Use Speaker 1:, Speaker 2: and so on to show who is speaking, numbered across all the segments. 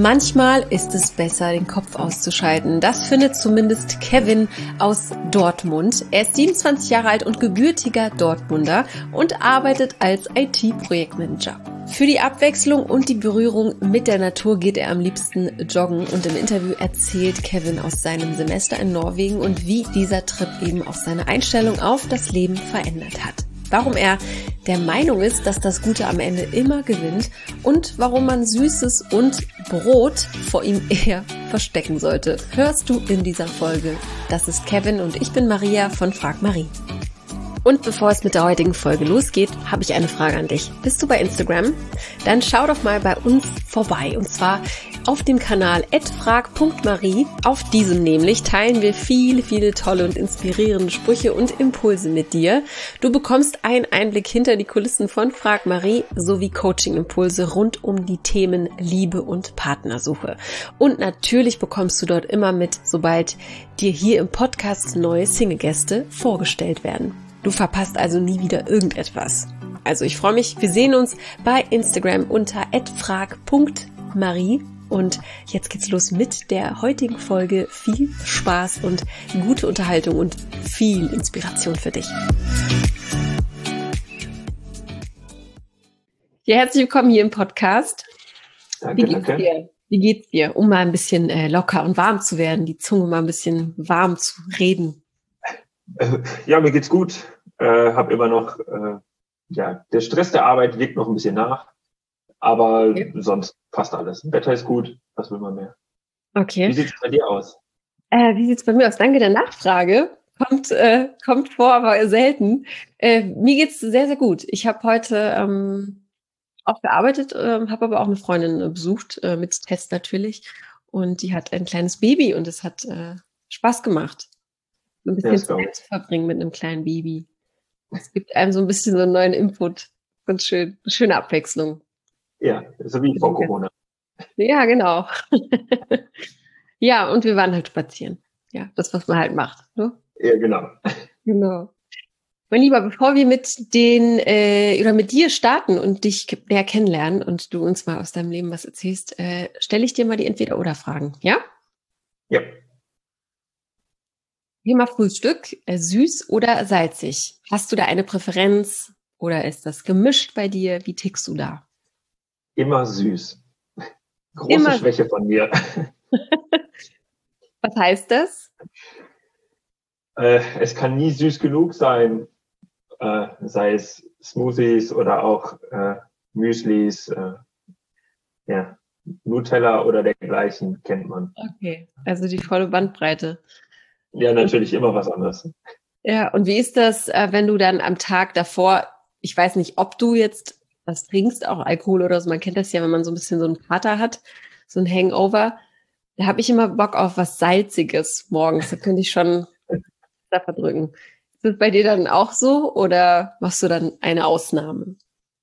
Speaker 1: Manchmal ist es besser, den Kopf auszuschalten. Das findet zumindest Kevin aus Dortmund. Er ist 27 Jahre alt und gebürtiger Dortmunder und arbeitet als IT-Projektmanager. Für die Abwechslung und die Berührung mit der Natur geht er am liebsten joggen und im Interview erzählt Kevin aus seinem Semester in Norwegen und wie dieser Trip eben auch seine Einstellung auf das Leben verändert hat. Warum er der Meinung ist, dass das Gute am Ende immer gewinnt und warum man Süßes und Brot vor ihm eher verstecken sollte, hörst du in dieser Folge. Das ist Kevin und ich bin Maria von Frag Marie. Und bevor es mit der heutigen Folge losgeht, habe ich eine Frage an dich. Bist du bei Instagram? Dann schau doch mal bei uns vorbei und zwar auf dem Kanal @frag.marie. Auf diesem nämlich teilen wir viele tolle und inspirierende Sprüche und Impulse mit dir. Du bekommst einen Einblick hinter die Kulissen von Frag Marie sowie Coaching-Impulse rund um die Themen Liebe und Partnersuche. Und natürlich bekommst du dort immer mit, sobald dir hier im Podcast neue Single-Gäste vorgestellt werden. Du verpasst also nie wieder irgendetwas. Also ich freue mich, wir sehen uns bei Instagram unter @frag.marie. Und jetzt geht's los mit der heutigen Folge. Viel Spaß und gute Unterhaltung und viel Inspiration für dich. Ja, herzlich willkommen hier im Podcast.
Speaker 2: Danke,
Speaker 1: Wie geht's dir? Wie geht's dir? Um mal ein bisschen locker und warm zu werden, die Zunge mal ein bisschen warm zu reden.
Speaker 2: Ja, mir geht's gut. Hab immer noch, der Stress der Arbeit wirkt noch ein bisschen nach. Aber sonst passt alles. Wetter ist gut. Was will man mehr?
Speaker 1: Okay.
Speaker 2: Wie sieht's bei dir aus?
Speaker 1: Wie sieht's bei mir aus? Danke der Nachfrage. Kommt vor, aber selten. Mir geht's sehr gut. Ich habe heute auch gearbeitet, habe aber auch eine Freundin besucht, mit Test natürlich. Und die hat ein kleines Baby und es hat Spaß gemacht, ein bisschen Zeit zu verbringen mit einem kleinen Baby. Es gibt einem so ein bisschen so einen neuen Input. Ganz schön. Eine schöne Abwechslung.
Speaker 2: Ja, so wie vor Corona.
Speaker 1: Ja, genau. Ja, und wir waren halt spazieren. Ja, das, was man halt macht. Ne?
Speaker 2: Ja, genau.
Speaker 1: Genau. Mein Lieber, bevor wir mit dir starten und dich näher kennenlernen und du uns mal aus deinem Leben was erzählst, stelle ich dir mal die Entweder-Oder-Fragen, ja?
Speaker 2: Ja.
Speaker 1: Thema Frühstück, süß oder salzig? Hast du da eine Präferenz oder ist das gemischt bei dir? Wie tickst du da?
Speaker 2: Immer süß. Große Schwäche von mir.
Speaker 1: Was heißt das?
Speaker 2: Es kann nie süß genug sein, sei es Smoothies oder auch Müslis, Nutella oder dergleichen kennt man.
Speaker 1: Okay, also die volle Bandbreite.
Speaker 2: Ja, natürlich immer was anderes.
Speaker 1: Ja, und wie ist das, wenn du dann am Tag davor, ich weiß nicht, ob du jetzt was trinkst, auch Alkohol oder so, man kennt das ja, wenn man so ein bisschen so einen Kater hat, so ein Hangover, da habe ich immer Bock auf was Salziges morgens, da könnte ich schon da verdrücken. Ist das bei dir dann auch so oder machst du dann eine Ausnahme?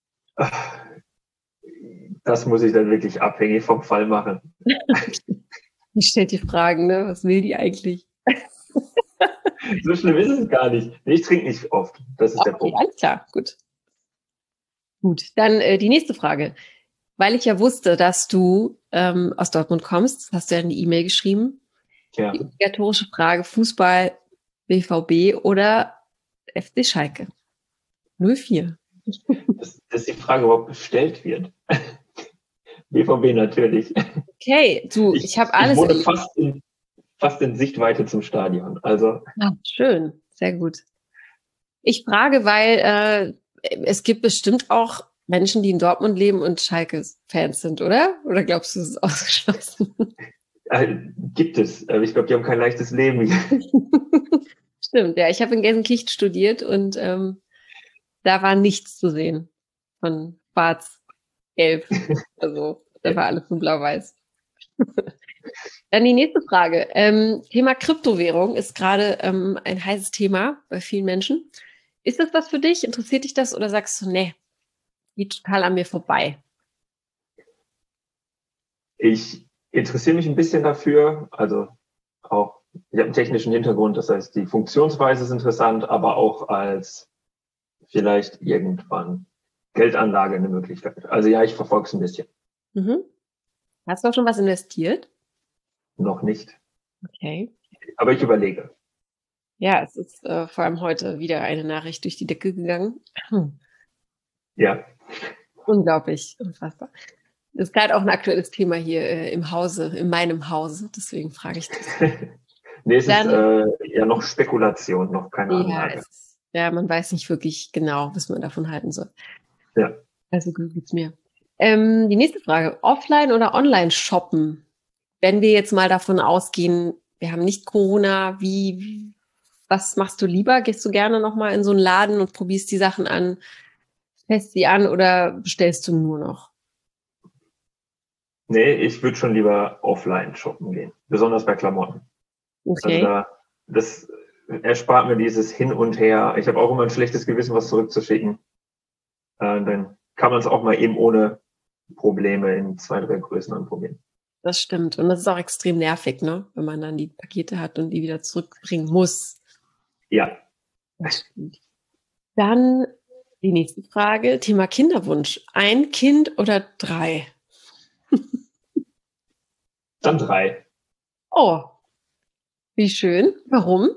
Speaker 2: Das muss ich dann wirklich abhängig vom Fall machen.
Speaker 1: Ich stelle die Fragen, ne? Was will die eigentlich?
Speaker 2: So schlimm ist es gar nicht. Ich trinke nicht oft. Das ist der Punkt.
Speaker 1: Alles klar, gut. Gut, dann die nächste Frage. Weil ich ja wusste, dass du aus Dortmund kommst, hast du ja eine E-Mail geschrieben.
Speaker 2: Ja.
Speaker 1: Die obligatorische Frage, Fußball, BVB oder FC Schalke? 04.
Speaker 2: Das ist die Frage, ob bestellt wird. BVB natürlich.
Speaker 1: Okay, ich habe alles.
Speaker 2: Ich wohne fast in Sichtweite zum Stadion. Also.
Speaker 1: Ah, schön, sehr gut. Ich frage, weil es gibt bestimmt auch Menschen, die in Dortmund leben und Schalke-Fans sind, oder? Oder glaubst du, das ist ausgeschlossen?
Speaker 2: Gibt es. Aber ich glaube, die haben kein leichtes Leben.
Speaker 1: Stimmt, ja. Ich habe in Gelsenkirchen studiert und da war nichts zu sehen von Schwarz-Gelb. Also da war alles nur blau-weiß. Dann die nächste Frage. Thema Kryptowährung ist gerade ein heißes Thema bei vielen Menschen. Ist das was für dich? Interessiert dich das oder sagst du, nee, geht total an mir vorbei?
Speaker 2: Ich interessiere mich ein bisschen dafür. Also auch, ich habe einen technischen Hintergrund, das heißt, die Funktionsweise ist interessant, aber auch als vielleicht irgendwann Geldanlage eine Möglichkeit. Also ja, ich verfolge es ein bisschen.
Speaker 1: Mhm. Hast du auch schon was investiert?
Speaker 2: Noch nicht.
Speaker 1: Okay.
Speaker 2: Aber ich überlege.
Speaker 1: Ja, es ist vor allem heute wieder eine Nachricht durch die Decke gegangen.
Speaker 2: Ja.
Speaker 1: Unglaublich, unfassbar. Das ist gerade auch ein aktuelles Thema hier im Hause, in meinem Hause. Deswegen frage ich das.
Speaker 2: Nee, es ist
Speaker 1: Dann,
Speaker 2: ja noch Spekulation, noch keine Anlage.
Speaker 1: ja, man weiß nicht wirklich genau, was man davon halten soll.
Speaker 2: Ja.
Speaker 1: Also gut geht's mir. Die nächste Frage. Offline oder online shoppen? Wenn wir jetzt mal davon ausgehen, wir haben nicht Corona, was machst du lieber? Gehst du gerne nochmal in so einen Laden und probierst die Sachen an, fährst sie an oder bestellst du nur noch?
Speaker 2: Nee, ich würde schon lieber offline shoppen gehen. Besonders bei Klamotten.
Speaker 1: Okay.
Speaker 2: Also das erspart mir dieses Hin und Her. Ich habe auch immer ein schlechtes Gewissen, was zurückzuschicken. Dann kann man es auch mal eben ohne Probleme in 2, 3 Größen anprobieren.
Speaker 1: Das stimmt. Und das ist auch extrem nervig, ne? Wenn man dann die Pakete hat und die wieder zurückbringen muss.
Speaker 2: Ja.
Speaker 1: Das stimmt. Dann die nächste Frage. Thema Kinderwunsch. 1 Kind oder 3?
Speaker 2: Dann 3.
Speaker 1: Oh, wie schön. Warum?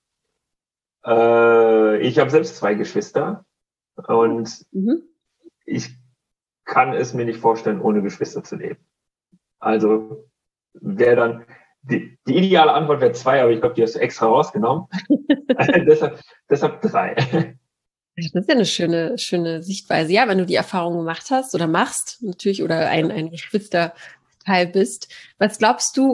Speaker 2: Ich habe selbst 2 Geschwister und ich kann es mir nicht vorstellen, ohne Geschwister zu leben. Also wäre dann die ideale Antwort wäre 2, aber ich glaube, die hast du extra rausgenommen. deshalb 3.
Speaker 1: Das ist ja eine schöne Sichtweise. Ja, wenn du die Erfahrung gemacht hast oder machst, natürlich, oder ein Geschwisterteil bist. Was glaubst du,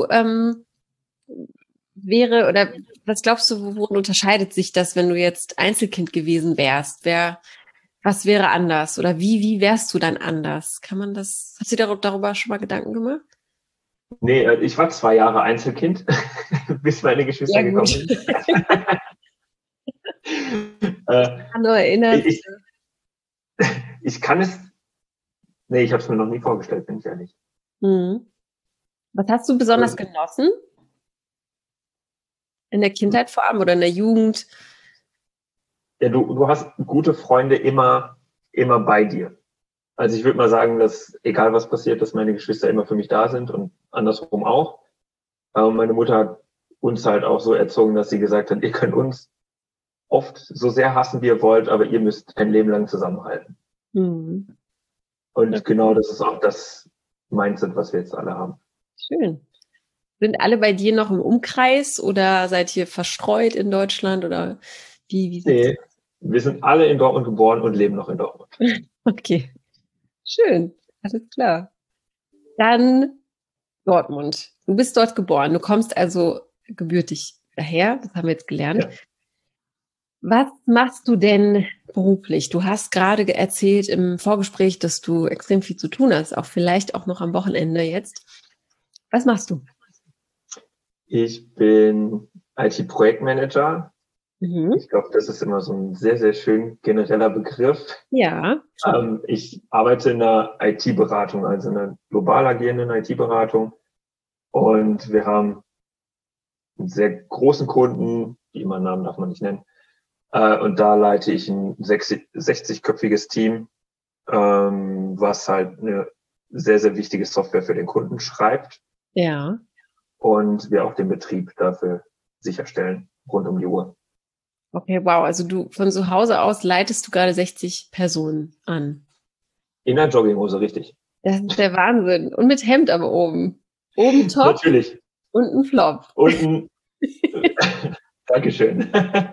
Speaker 1: was glaubst du, worin unterscheidet sich das, wenn du jetzt Einzelkind gewesen wärst? Was wäre anders? Oder wie wärst du dann anders? Hast du dir darüber schon mal Gedanken gemacht?
Speaker 2: Nee, ich war 2 Jahre Einzelkind, bis meine Geschwister gekommen sind. Ich kann es, nee, ich habe es mir noch nie vorgestellt, bin ich ehrlich.
Speaker 1: Was hast du besonders genossen? In der Kindheit vor allem oder in der Jugend?
Speaker 2: Ja, du hast gute Freunde immer bei dir. Also ich würde mal sagen, dass egal was passiert, dass meine Geschwister immer für mich da sind und andersrum auch. Meine Mutter hat uns halt auch so erzogen, dass sie gesagt hat, ihr könnt uns oft so sehr hassen, wie ihr wollt, aber ihr müsst ein Leben lang zusammenhalten. Und genau das ist auch das Mindset, was wir jetzt alle haben.
Speaker 1: Schön. Sind alle bei dir noch im Umkreis oder seid ihr verstreut in Deutschland oder wie
Speaker 2: Nee, wir sind alle in Dortmund geboren und leben noch in Dortmund.
Speaker 1: Okay. Schön. Alles klar. Dann Dortmund. Du bist dort geboren. Du kommst also gebürtig daher. Das haben wir jetzt gelernt. Ja. Was machst du denn beruflich? Du hast gerade erzählt im Vorgespräch, dass du extrem viel zu tun hast, auch vielleicht auch noch am Wochenende jetzt. Was machst du?
Speaker 2: Ich bin IT-Projektmanager. Ich glaube, das ist immer so ein sehr, sehr schön genereller Begriff.
Speaker 1: Ja.
Speaker 2: Ich arbeite in einer IT-Beratung, also in einer global agierenden IT-Beratung. Und wir haben einen sehr großen Kunden, die immer Namen darf man nicht nennen. Und da leite ich ein 60-köpfiges Team, was halt eine sehr, sehr wichtige Software für den Kunden schreibt.
Speaker 1: Ja.
Speaker 2: Und wir auch den Betrieb dafür sicherstellen, rund um die Uhr.
Speaker 1: Okay, wow. Also du von zu Hause aus leitest du gerade 60 Personen an.
Speaker 2: In der Jogginghose, richtig.
Speaker 1: Das ist der Wahnsinn. Und mit Hemd aber oben. Oben top.
Speaker 2: Natürlich.
Speaker 1: Und ein Flop.
Speaker 2: Und ein Dankeschön.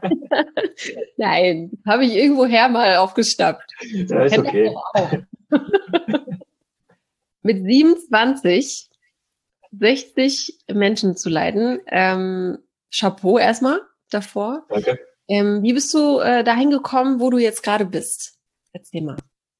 Speaker 1: Nein, habe ich irgendwoher mal aufgeschnappt.
Speaker 2: Ja, ist okay.
Speaker 1: Mit 27 60 Menschen zu leiten. Chapeau erstmal davor.
Speaker 2: Danke.
Speaker 1: Wie bist du dahin gekommen, wo du jetzt gerade bist? Erzähl mal.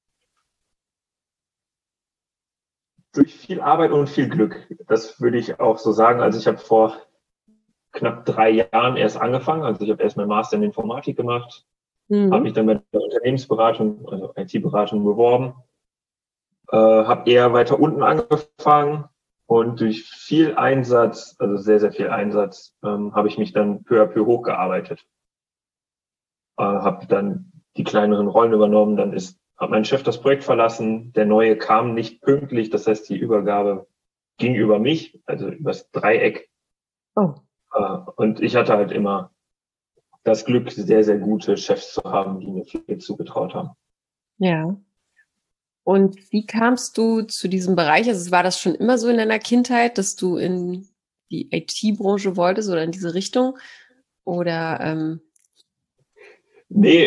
Speaker 2: Durch viel Arbeit und viel Glück. Das würde ich auch so sagen. Also ich habe vor knapp 3 Jahren erst angefangen. Also ich habe erst meinen Master in Informatik gemacht, habe mich dann bei der Unternehmensberatung, also IT-Beratung beworben, habe eher weiter unten angefangen und durch viel Einsatz, also sehr, sehr viel Einsatz, habe ich mich dann peu à peu hochgearbeitet. Habe dann die kleineren Rollen übernommen, hat mein Chef das Projekt verlassen, der neue kam nicht pünktlich, das heißt die Übergabe ging über mich, also übers Dreieck.
Speaker 1: Oh.
Speaker 2: Und ich hatte halt immer das Glück, sehr, sehr gute Chefs zu haben, die mir viel zugetraut haben.
Speaker 1: Ja. Und wie kamst du zu diesem Bereich? Also war das schon immer so in deiner Kindheit, dass du in die IT-Branche wolltest oder in diese Richtung? Oder
Speaker 2: Nee,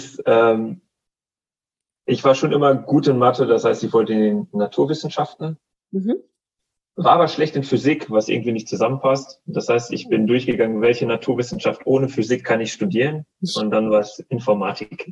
Speaker 2: ich war schon immer gut in Mathe, das heißt, ich wollte in den Naturwissenschaften, war aber schlecht in Physik, was irgendwie nicht zusammenpasst. Das heißt, ich bin durchgegangen, welche Naturwissenschaft ohne Physik kann ich studieren? Und dann war es Informatik.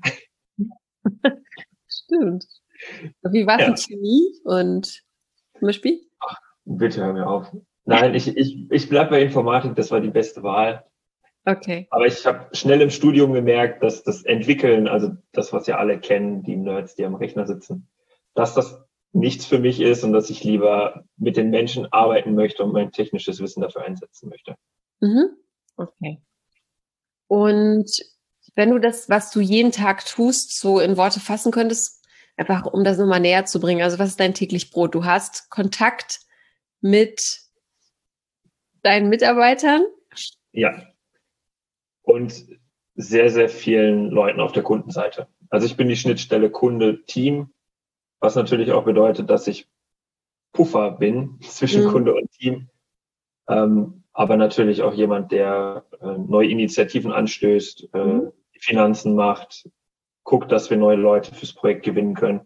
Speaker 1: Stimmt. Wie war es in
Speaker 2: Ja.
Speaker 1: Chemie und zum Beispiel?
Speaker 2: Ach, bitte hör mir auf. Nein, ich bleib bei Informatik, das war die beste Wahl.
Speaker 1: Okay.
Speaker 2: Aber ich habe schnell im Studium gemerkt, dass das Entwickeln, also das, was ja alle kennen, die Nerds, die am Rechner sitzen, dass das nichts für mich ist und dass ich lieber mit den Menschen arbeiten möchte und mein technisches Wissen dafür einsetzen möchte.
Speaker 1: Mhm. Okay. Und wenn du das, was du jeden Tag tust, so in Worte fassen könntest, einfach um das nochmal näher zu bringen. Also was ist dein täglich Brot? Du hast Kontakt mit deinen Mitarbeitern?
Speaker 2: Ja. Und sehr, sehr vielen Leuten auf der Kundenseite. Also ich bin die Schnittstelle Kunde-Team, was natürlich auch bedeutet, dass ich Puffer bin zwischen Kunde und Team. Aber natürlich auch jemand, der neue Initiativen anstößt, die Finanzen macht, guckt, dass wir neue Leute fürs Projekt gewinnen können.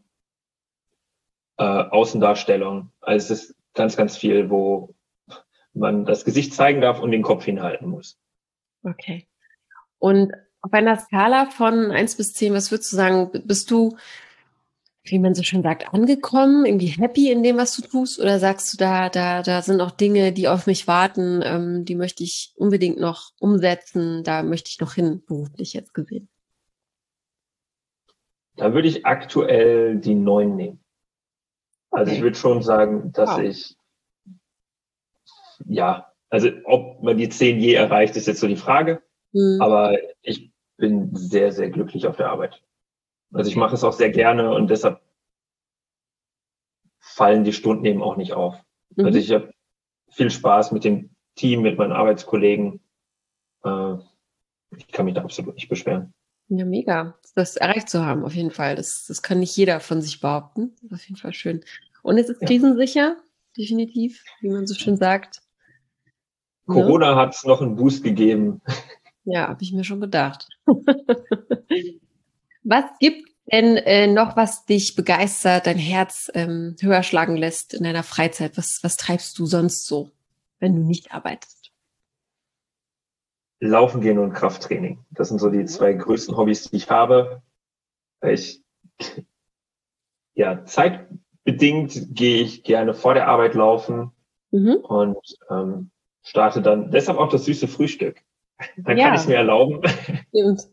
Speaker 2: Außendarstellung. Also es ist ganz, ganz viel, wo man das Gesicht zeigen darf und den Kopf hinhalten muss.
Speaker 1: Okay. Und auf einer Skala von 1 bis 10, was würdest du sagen, bist du, wie man so schön sagt, angekommen, irgendwie happy in dem, was du tust? Oder sagst du, da sind noch Dinge, die auf mich warten, die möchte ich unbedingt noch umsetzen, da möchte ich noch hin, beruflich jetzt gesehen?
Speaker 2: Da würde ich aktuell die 9 nehmen. Also ich würde schon sagen, dass ich, ja, also ob man die 10 je erreicht, ist jetzt so die Frage. Aber ich bin sehr, sehr glücklich auf der Arbeit. Also ich mache es auch sehr gerne und deshalb fallen die Stunden eben auch nicht auf. Also ich habe viel Spaß mit dem Team, mit meinen Arbeitskollegen. Ich kann mich da absolut nicht beschweren.
Speaker 1: Ja, mega. Das erreicht zu haben, auf jeden Fall. Das kann nicht jeder von sich behaupten. Das ist auf jeden Fall schön. Und es ist krisensicher, definitiv, wie man so schön sagt.
Speaker 2: Corona hat es noch einen Boost gegeben.
Speaker 1: Ja, habe ich mir schon gedacht. Was gibt denn noch, was dich begeistert, dein Herz höher schlagen lässt in deiner Freizeit? Was treibst du sonst so, wenn du nicht arbeitest?
Speaker 2: Laufen gehen und Krafttraining. Das sind so die 2 größten Hobbys, die ich habe. Zeitbedingt gehe ich gerne vor der Arbeit laufen und starte dann, deshalb auch das süße Frühstück. Dann kann ich es mir erlauben.
Speaker 1: Stimmt.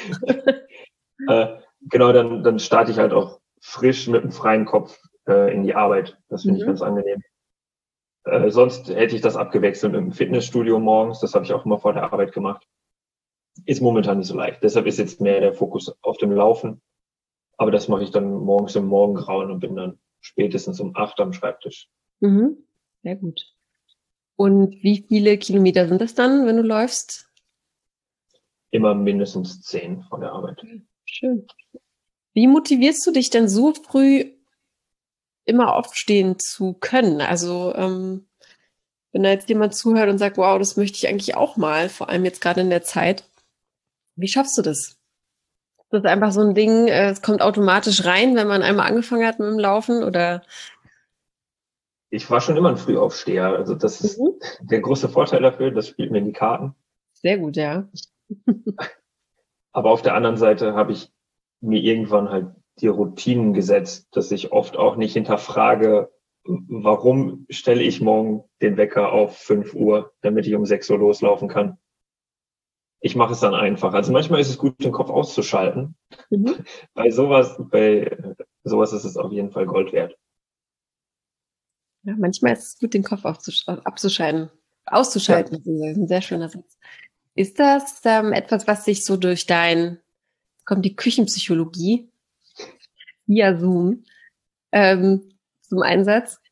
Speaker 2: Genau, dann starte ich halt auch frisch mit einem freien Kopf in die Arbeit. Das finde ich ganz angenehm. Sonst hätte ich das abgewechselt mit dem Fitnessstudio morgens. Das habe ich auch immer vor der Arbeit gemacht. Ist momentan nicht so leicht. Deshalb ist jetzt mehr der Fokus auf dem Laufen. Aber das mache ich dann morgens im Morgengrauen und bin dann spätestens um 8 am Schreibtisch.
Speaker 1: Sehr gut. Und wie viele Kilometer sind das dann, wenn du läufst?
Speaker 2: Immer mindestens 10 von der Arbeit.
Speaker 1: Schön. Wie motivierst du dich denn so früh immer aufstehen zu können? Also wenn da jetzt jemand zuhört und sagt, wow, das möchte ich eigentlich auch mal, vor allem jetzt gerade in der Zeit. Wie schaffst du das? Das ist einfach so ein Ding, es kommt automatisch rein, wenn man einmal angefangen hat mit dem Laufen, oder?
Speaker 2: Ich war schon immer ein Frühaufsteher. Also das ist der große Vorteil dafür. Das spielt mir in die Karten.
Speaker 1: Sehr gut, ja.
Speaker 2: Aber auf der anderen Seite habe ich mir irgendwann halt die Routinen gesetzt, dass ich oft auch nicht hinterfrage, warum stelle ich morgen den Wecker auf 5 Uhr, damit ich um 6 Uhr loslaufen kann. Ich mache es dann einfach. Also manchmal ist es gut, den Kopf auszuschalten. Bei sowas ist es auf jeden Fall Gold wert.
Speaker 1: Ja, manchmal ist es gut, den Kopf auszuschalten. Ja. Das ist ein sehr schöner Satz. Ist das etwas, was sich so durch kommt die Küchenpsychologie via Zoom zum Einsatz?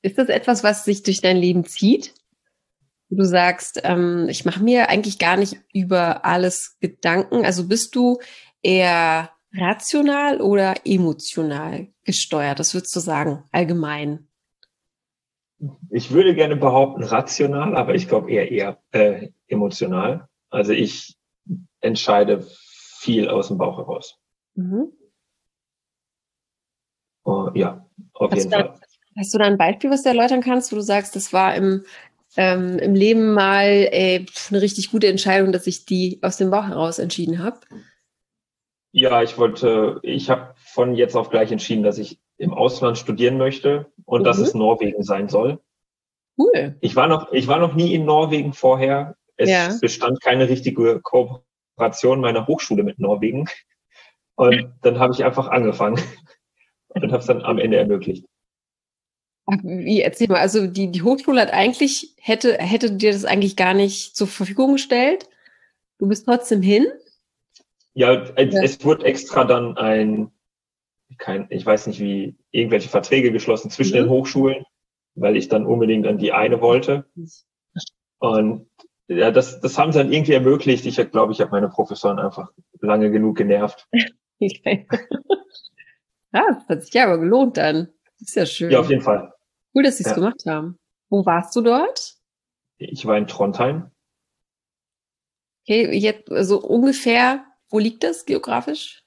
Speaker 1: Ist das etwas, was sich durch dein Leben zieht? Du sagst, ich mache mir eigentlich gar nicht über alles Gedanken. Also bist du eher rational oder emotional gesteuert? Das würdest du sagen, allgemein?
Speaker 2: Ich würde gerne behaupten rational, aber ich glaube eher emotional. Also ich entscheide viel aus dem Bauch heraus.
Speaker 1: Mhm.
Speaker 2: Ja, auf jeden Fall.
Speaker 1: Hast du da ein Beispiel, was du erläutern kannst, wo du sagst, das war im Leben mal eine richtig gute Entscheidung, dass ich die aus dem Bauch heraus entschieden habe?
Speaker 2: Ja, ich habe von jetzt auf gleich entschieden, dass ich im Ausland studieren möchte und dass es Norwegen sein soll.
Speaker 1: Cool.
Speaker 2: Ich war noch nie in Norwegen vorher. Es bestand keine richtige Kooperation meiner Hochschule mit Norwegen. Und dann habe ich einfach angefangen und habe es dann am Ende ermöglicht.
Speaker 1: Wie, erzähl mal, also die Hochschule hat eigentlich, hätte dir das eigentlich gar nicht zur Verfügung gestellt? Du bist trotzdem hin?
Speaker 2: Ja, es wurde extra dann ich weiß nicht wie, irgendwelche Verträge geschlossen zwischen den Hochschulen, weil ich dann unbedingt an die eine wollte. Und ja, das haben sie dann irgendwie ermöglicht. Ich glaube, ich habe meine Professoren einfach lange genug genervt.
Speaker 1: Okay. Das hat sich ja aber gelohnt dann. Das ist ja schön.
Speaker 2: Ja, auf jeden Fall.
Speaker 1: Cool, dass sie es gemacht haben. Wo warst du dort?
Speaker 2: Ich war in Trondheim.
Speaker 1: Okay, jetzt also ungefähr, wo liegt das geografisch?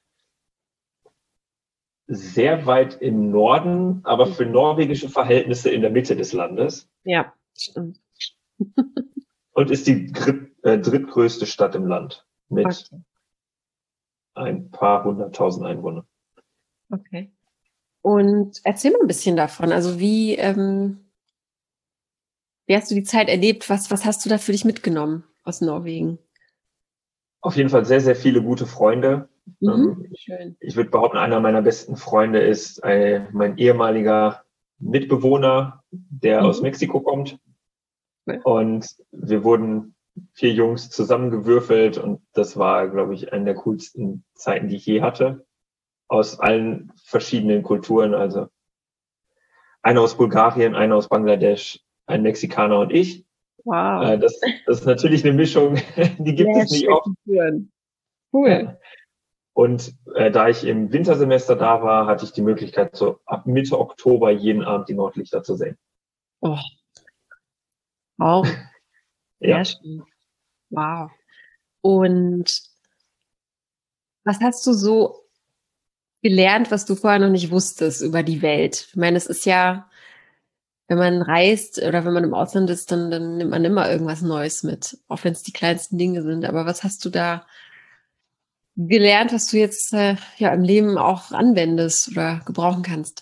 Speaker 2: Sehr weit im Norden, aber für norwegische Verhältnisse in der Mitte des Landes.
Speaker 1: Ja, stimmt.
Speaker 2: Und ist die drittgrößte Stadt im Land mit ein paar 100.000 Einwohnern.
Speaker 1: Okay. Und erzähl mal ein bisschen davon. Also wie hast du die Zeit erlebt? Was hast du da für dich mitgenommen aus Norwegen?
Speaker 2: Auf jeden Fall sehr, sehr viele gute Freunde.
Speaker 1: Schön.
Speaker 2: Ich würde behaupten, einer meiner besten Freunde ist mein ehemaliger Mitbewohner, der aus Mexiko kommt. Okay. Und wir wurden 4 Jungs zusammengewürfelt und das war, glaube ich, eine der coolsten Zeiten, die ich je hatte. Aus allen verschiedenen Kulturen, also einer aus Bulgarien, einer aus Bangladesch, ein Mexikaner und ich.
Speaker 1: Wow.
Speaker 2: Das ist natürlich eine Mischung, die gibt es nicht oft.
Speaker 1: Cool.
Speaker 2: Ja. Und da ich im Wintersemester da war, hatte ich die Möglichkeit, so ab Mitte Oktober jeden Abend die Nordlichter zu sehen.
Speaker 1: Oh. Wow.
Speaker 2: Ja.
Speaker 1: Sehr schön. Wow. Und was hast du so gelernt, was du vorher noch nicht wusstest über die Welt? Ich meine, es ist ja, wenn man reist oder wenn man im Ausland ist, dann nimmt man immer irgendwas Neues mit, auch wenn es die kleinsten Dinge sind. Aber was hast du da gelernt, was du jetzt im Leben auch anwendest oder gebrauchen kannst?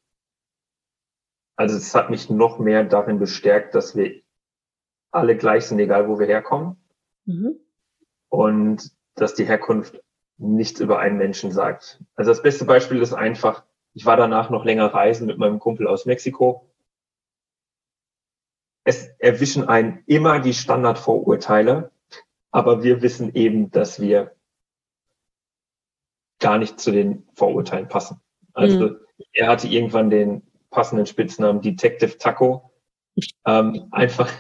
Speaker 2: Also es hat mich noch mehr darin bestärkt, dass wir alle gleich sind, egal wo wir herkommen. Und dass die Herkunft nichts über einen Menschen sagt. Also das beste Beispiel ist einfach, ich war danach noch länger reisen mit meinem Kumpel aus Mexiko. Es erwischen einen immer die Standardvorurteile, aber wir wissen eben, dass wir gar nicht zu den Vorurteilen passen. Also er hatte irgendwann den passenden Spitznamen Detective Taco, einfach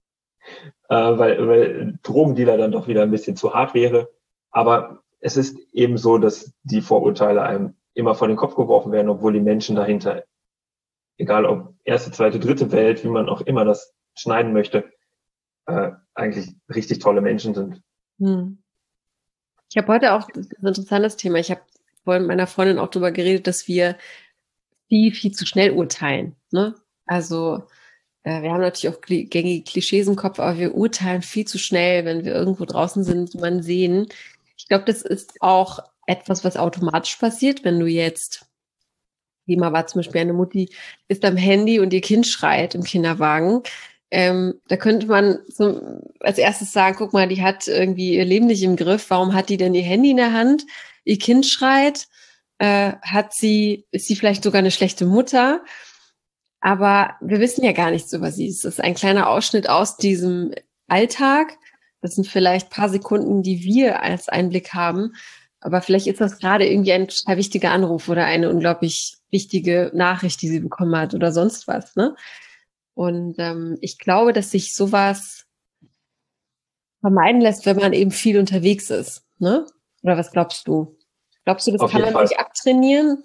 Speaker 2: weil Drogendealer dann doch wieder ein bisschen zu hart wäre. Aber es ist eben so, dass die Vorurteile einem immer vor den Kopf geworfen werden, obwohl die Menschen dahinter, egal ob erste, zweite, dritte Welt, wie man auch immer das schneiden möchte, eigentlich richtig tolle Menschen sind.
Speaker 1: Ich habe heute auch, das ist ein interessantes Thema, ich habe vorhin mit meiner Freundin auch darüber geredet, dass wir viel, viel zu schnell urteilen. Ne? Also wir haben natürlich auch gängige Klischees im Kopf, aber wir urteilen viel zu schnell, wenn wir irgendwo draußen sind, man sehen. Ich glaube, das ist auch etwas, was automatisch passiert, wenn du jetzt, wie mal war zum Beispiel eine Mutti, ist am Handy und ihr Kind schreit im Kinderwagen. Da könnte man so als erstes sagen, guck mal, die hat irgendwie ihr Leben nicht im Griff. Warum hat die denn ihr Handy in der Hand? Ihr Kind schreit. Ist sie vielleicht sogar eine schlechte Mutter? Aber wir wissen ja gar nichts über sie. Es ist ein kleiner Ausschnitt aus diesem Alltag. Das sind vielleicht ein paar Sekunden, die wir als Einblick haben. Aber vielleicht ist das gerade irgendwie ein total wichtiger Anruf oder eine unglaublich wichtige Nachricht, die sie bekommen hat oder sonst was, ne? Und ich glaube, dass sich sowas vermeiden lässt, wenn man eben viel unterwegs ist, ne? Oder was glaubst du? Glaubst du, das
Speaker 2: Auf
Speaker 1: kann
Speaker 2: jeden
Speaker 1: man
Speaker 2: Fall.
Speaker 1: sich abtrainieren?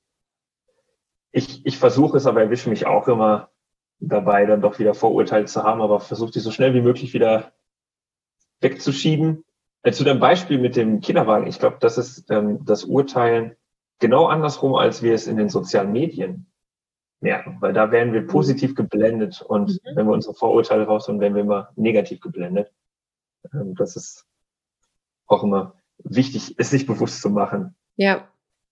Speaker 2: Ich versuche es, aber erwische mich auch immer dabei, dann doch wieder Vorurteile zu haben, aber versuche die so schnell wie möglich wieder wegzuschieben. Zu dem Beispiel mit dem Kinderwagen, ich glaube, das ist das Urteilen genau andersrum, als wir es in den sozialen Medien merken, weil da werden wir positiv geblendet und wenn wir unsere Vorurteile rausholen, werden wir immer negativ geblendet. Das ist auch immer wichtig, es sich bewusst zu machen.
Speaker 1: Ja.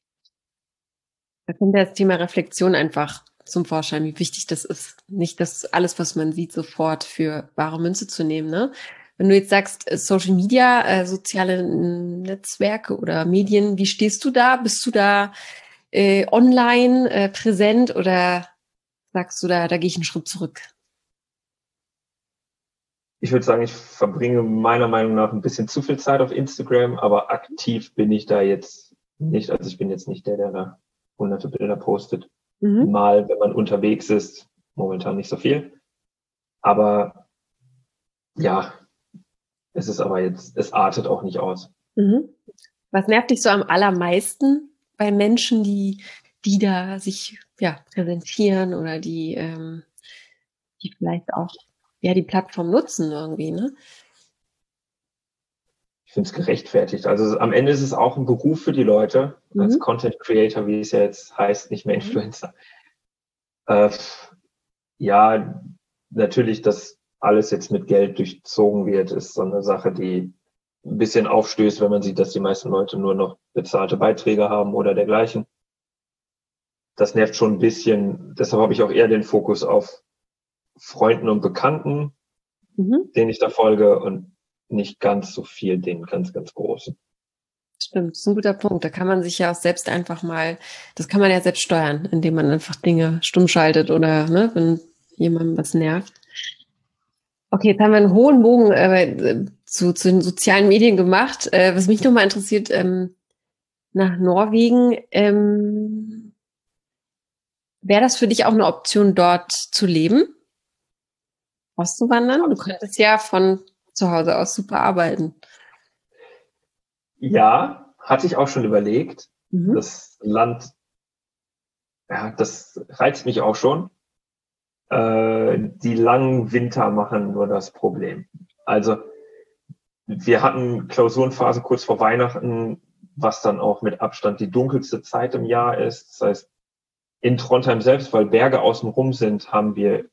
Speaker 1: Da kommt ja das Thema Reflexion einfach zum Vorschein, wie wichtig das ist. Nicht das alles, was man sieht, sofort für bare Münze zu nehmen, ne? Wenn du jetzt sagst, Social Media, soziale Netzwerke oder Medien, wie stehst du da? Bist du da online präsent oder sagst du da gehe ich einen Schritt zurück?
Speaker 2: Ich würde sagen, ich verbringe meiner Meinung nach ein bisschen zu viel Zeit auf Instagram, aber aktiv bin ich da jetzt nicht. Also ich bin jetzt nicht der da hunderte Bilder postet. Mal, wenn man unterwegs ist, momentan nicht so viel. Aber ja, es artet auch nicht aus.
Speaker 1: Was nervt dich so am allermeisten bei Menschen, die da sich präsentieren oder die vielleicht auch die Plattform nutzen irgendwie, ne?
Speaker 2: Ich finde es gerechtfertigt. Also am Ende ist es auch ein Beruf für die Leute, als Content Creator, wie es ja jetzt heißt, nicht mehr Influencer. Ja, natürlich, dass alles jetzt mit Geld durchzogen wird, ist so eine Sache, die ein bisschen aufstößt, wenn man sieht, dass die meisten Leute nur noch bezahlte Beiträge haben oder dergleichen. Das nervt schon ein bisschen. Deshalb habe ich auch eher den Fokus auf Freunden und Bekannten, denen ich da folge und nicht ganz so viel den ganz, ganz Großen.
Speaker 1: Stimmt, das ist ein guter Punkt. Da kann man sich ja auch selbst einfach mal, das kann man ja selbst steuern, indem man einfach Dinge stumm schaltet oder, ne, wenn jemandem was nervt. Okay, jetzt haben wir einen hohen Bogen zu den sozialen Medien gemacht. Was mich nochmal interessiert, nach Norwegen, wäre das für dich auch eine Option, dort zu leben? Auszuwandern? Du könntest ja von zu Hause aus super arbeiten.
Speaker 2: Ja, hatte ich auch schon überlegt. Das Land, ja, das reizt mich auch schon. Die langen Winter machen nur das Problem. Also wir hatten Klausurenphase kurz vor Weihnachten, was dann auch mit Abstand die dunkelste Zeit im Jahr ist. Das heißt, in Trondheim selbst, weil Berge außenrum sind, haben wir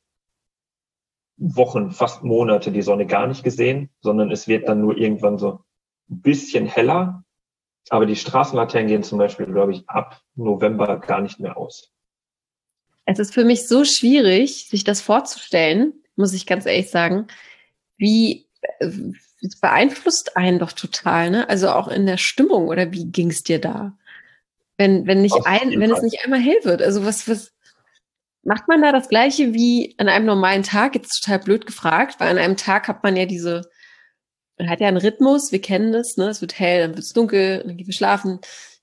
Speaker 2: Wochen, fast Monate die Sonne gar nicht gesehen, sondern es wird dann nur irgendwann so ein bisschen heller. Aber die Straßenlaternen gehen zum Beispiel, glaube ich, ab November gar nicht mehr aus.
Speaker 1: Es ist für mich so schwierig, sich das vorzustellen, muss ich ganz ehrlich sagen, wie es beeinflusst einen doch total, ne? Also auch in der Stimmung, oder wie ging es dir da? Wenn es nicht einmal hell wird. Also was macht man da das Gleiche wie an einem normalen Tag? Jetzt total blöd gefragt, weil an einem Tag hat man ja man hat ja einen Rhythmus, wir kennen das, ne? Es wird hell, dann wird es dunkel, dann gehen wir schlafen.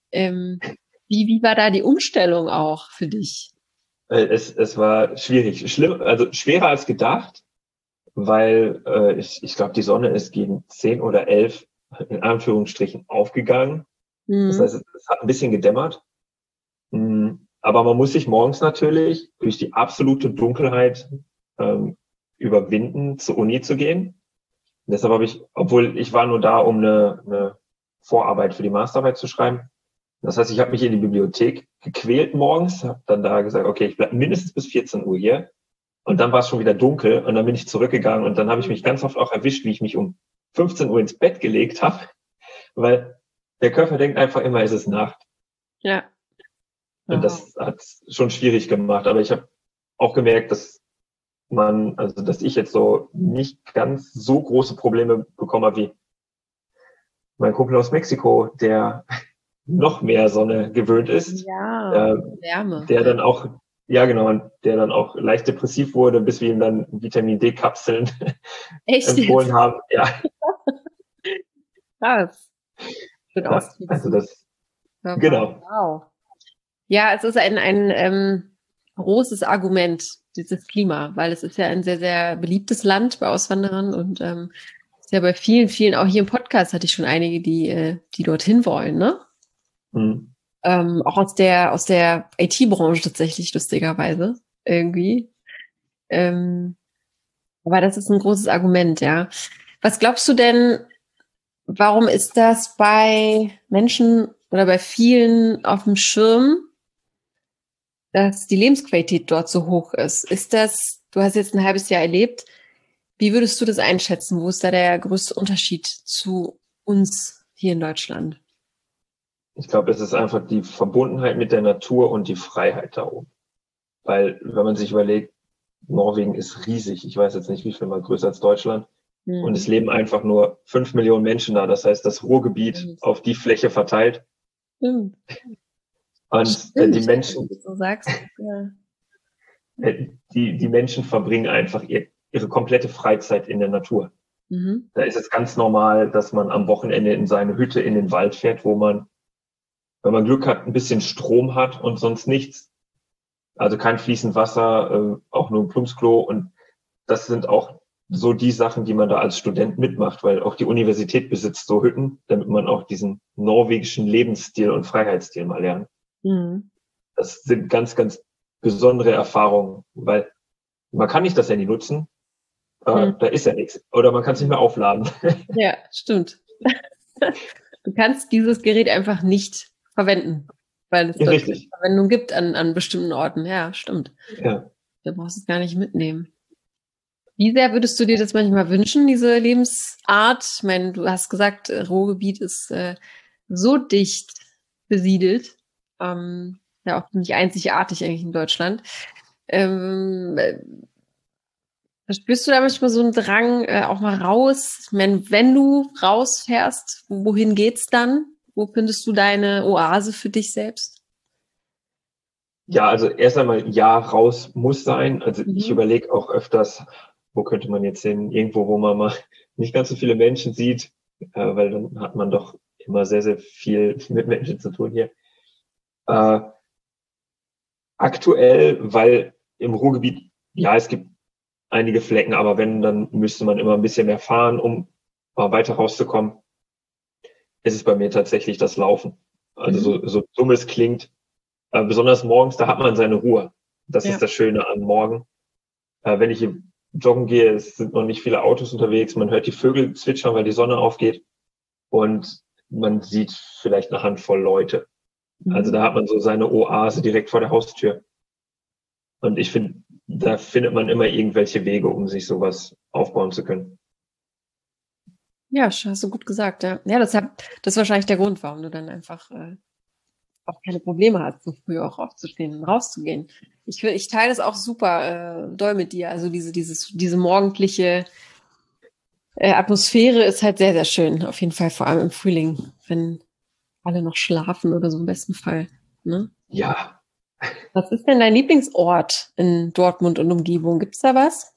Speaker 1: Wie war da die Umstellung auch für dich?
Speaker 2: Es war schwierig, schlimm, also schwerer als gedacht, weil ich glaube, die Sonne ist gegen 10 oder 11 in Anführungsstrichen aufgegangen. Das heißt, es hat ein bisschen gedämmert. Aber man muss sich morgens natürlich durch die absolute Dunkelheit überwinden, zur Uni zu gehen. Und deshalb habe ich, obwohl ich war nur da, um eine Vorarbeit für die Masterarbeit zu schreiben. Das heißt, ich habe mich in die Bibliothek gequält morgens, habe dann da gesagt, okay, ich bleibe mindestens bis 14 Uhr hier. Und dann war es schon wieder dunkel und dann bin ich zurückgegangen und dann habe ich mich ganz oft auch erwischt, wie ich mich um 15 Uhr ins Bett gelegt habe, weil der Körper denkt einfach immer, es ist Nacht.
Speaker 1: Ja.
Speaker 2: Und das hat es schon schwierig gemacht. Aber ich habe auch gemerkt, dass dass ich jetzt so nicht ganz so große Probleme bekommen habe wie mein Kumpel aus Mexiko, der noch mehr Sonne gewöhnt ist.
Speaker 1: Ja, Wärme.
Speaker 2: Der dann auch, ja genau, der dann auch leicht depressiv wurde, bis wir ihm dann Vitamin D-Kapseln empfohlen haben. Ja.
Speaker 1: Krass.
Speaker 2: Also das, genau.
Speaker 1: Wow. Ja, es ist ein großes Argument, dieses Klima, weil es ist ja ein sehr, sehr beliebtes Land bei Auswanderern und ist ja bei vielen, vielen, auch hier im Podcast hatte ich schon einige, die dorthin wollen, ne?
Speaker 2: Mhm.
Speaker 1: Auch aus der IT-Branche tatsächlich, lustigerweise, irgendwie. Aber das ist ein großes Argument, ja. Was glaubst du denn, warum ist das bei Menschen oder bei vielen auf dem Schirm, dass die Lebensqualität dort so hoch ist? Ist das, du hast jetzt ein halbes Jahr erlebt, wie würdest du das einschätzen? Wo ist da der größte Unterschied zu uns hier in Deutschland?
Speaker 2: Ich glaube, es ist einfach die Verbundenheit mit der Natur und die Freiheit da oben. Weil, wenn man sich überlegt, Norwegen ist riesig. Ich weiß jetzt nicht, wie viel mal größer als Deutschland. Und es leben einfach nur 5 Millionen Menschen da. Das heißt, das Ruhrgebiet auf die Fläche verteilt.
Speaker 1: Stimmt.
Speaker 2: Und die Menschen,
Speaker 1: so sagst, ja.
Speaker 2: Die Menschen verbringen einfach ihre komplette Freizeit in der Natur. Da ist es ganz normal, dass man am Wochenende in seine Hütte in den Wald fährt, wo man, wenn man Glück hat, ein bisschen Strom hat und sonst nichts. Also kein fließend Wasser, auch nur ein Plumpsklo. Und das sind auch so die Sachen, die man da als Student mitmacht, weil auch die Universität besitzt so Hütten, damit man auch diesen norwegischen Lebensstil und Freiheitsstil mal lernt. Das sind ganz, ganz besondere Erfahrungen, weil man kann nicht das Handy nutzen, da ist ja nichts. Oder man kann es nicht mehr aufladen.
Speaker 1: Ja, stimmt. Du kannst dieses Gerät einfach nicht verwenden, weil es dort keine Verwendung gibt an bestimmten Orten. Ja, stimmt.
Speaker 2: Ja.
Speaker 1: Du brauchst es gar nicht mitnehmen. Wie sehr würdest du dir das manchmal wünschen, diese Lebensart? Ich meine, du hast gesagt, Ruhrgebiet ist so dicht besiedelt. Ja, auch nicht einzigartig eigentlich in Deutschland. Spürst du da manchmal so einen Drang, auch mal raus? Ich meine, wenn du rausfährst, wohin geht's dann? Wo findest du deine Oase für dich selbst?
Speaker 2: Ja, also erst einmal ja, raus muss sein. Also ich überlege auch öfters, wo könnte man jetzt hin? Irgendwo, wo man mal nicht ganz so viele Menschen sieht, weil dann hat man doch immer sehr, sehr viel mit Menschen zu tun hier. Aktuell, weil im Ruhrgebiet, ja, es gibt einige Flecken, aber wenn, dann müsste man immer ein bisschen mehr fahren, um mal weiter rauszukommen. Es ist bei mir tatsächlich das Laufen. Also so dumm es klingt, besonders morgens, da hat man seine Ruhe. Das ist das Schöne an morgen. Wenn ich joggen gehe, es sind noch nicht viele Autos unterwegs, man hört die Vögel zwitschern, weil die Sonne aufgeht und man sieht vielleicht eine Handvoll Leute. Also da hat man so seine Oase direkt vor der Haustür. Und ich finde, da findet man immer irgendwelche Wege, um sich sowas aufbauen zu können.
Speaker 1: Ja, hast du gut gesagt, ja. Ja, das ist wahrscheinlich der Grund, warum du dann einfach auch keine Probleme hast, so früh auch aufzustehen und rauszugehen. Ich teile das auch super doll mit dir. Also diese morgendliche Atmosphäre ist halt sehr, sehr schön. Auf jeden Fall, vor allem im Frühling, wenn alle noch schlafen oder so im besten Fall. Ne?
Speaker 2: Ja.
Speaker 1: Was ist denn dein Lieblingsort in Dortmund und Umgebung? Gibt's da was?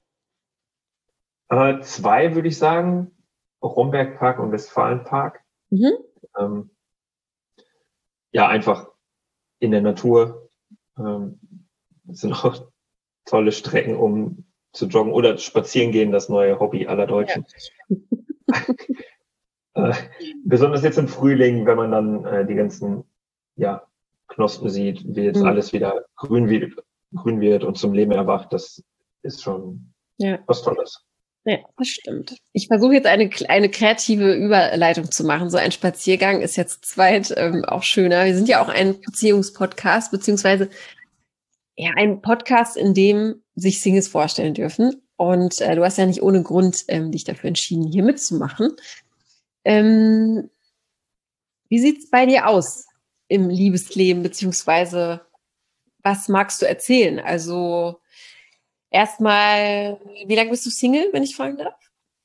Speaker 2: 2 würde ich sagen. Rombergpark und Westfalenpark. Ja, einfach in der Natur. Es sind auch tolle Strecken, um zu joggen oder spazieren gehen, das neue Hobby aller Deutschen. Ja. Besonders jetzt im Frühling, wenn man dann die ganzen Knospen sieht, wie jetzt alles wieder grün wird und zum Leben erwacht, das ist schon was Tolles.
Speaker 1: Ja, das stimmt. Ich versuche jetzt eine kreative Überleitung zu machen. So ein Spaziergang ist jetzt zu zweit auch schöner. Wir sind ja auch ein Beziehungspodcast, beziehungsweise ein Podcast, in dem sich Singles vorstellen dürfen. Und du hast ja nicht ohne Grund dich dafür entschieden, hier mitzumachen. Wie sieht's bei dir aus im Liebesleben, beziehungsweise was magst du erzählen? Also erstmal, wie lange bist du Single, wenn ich fragen darf?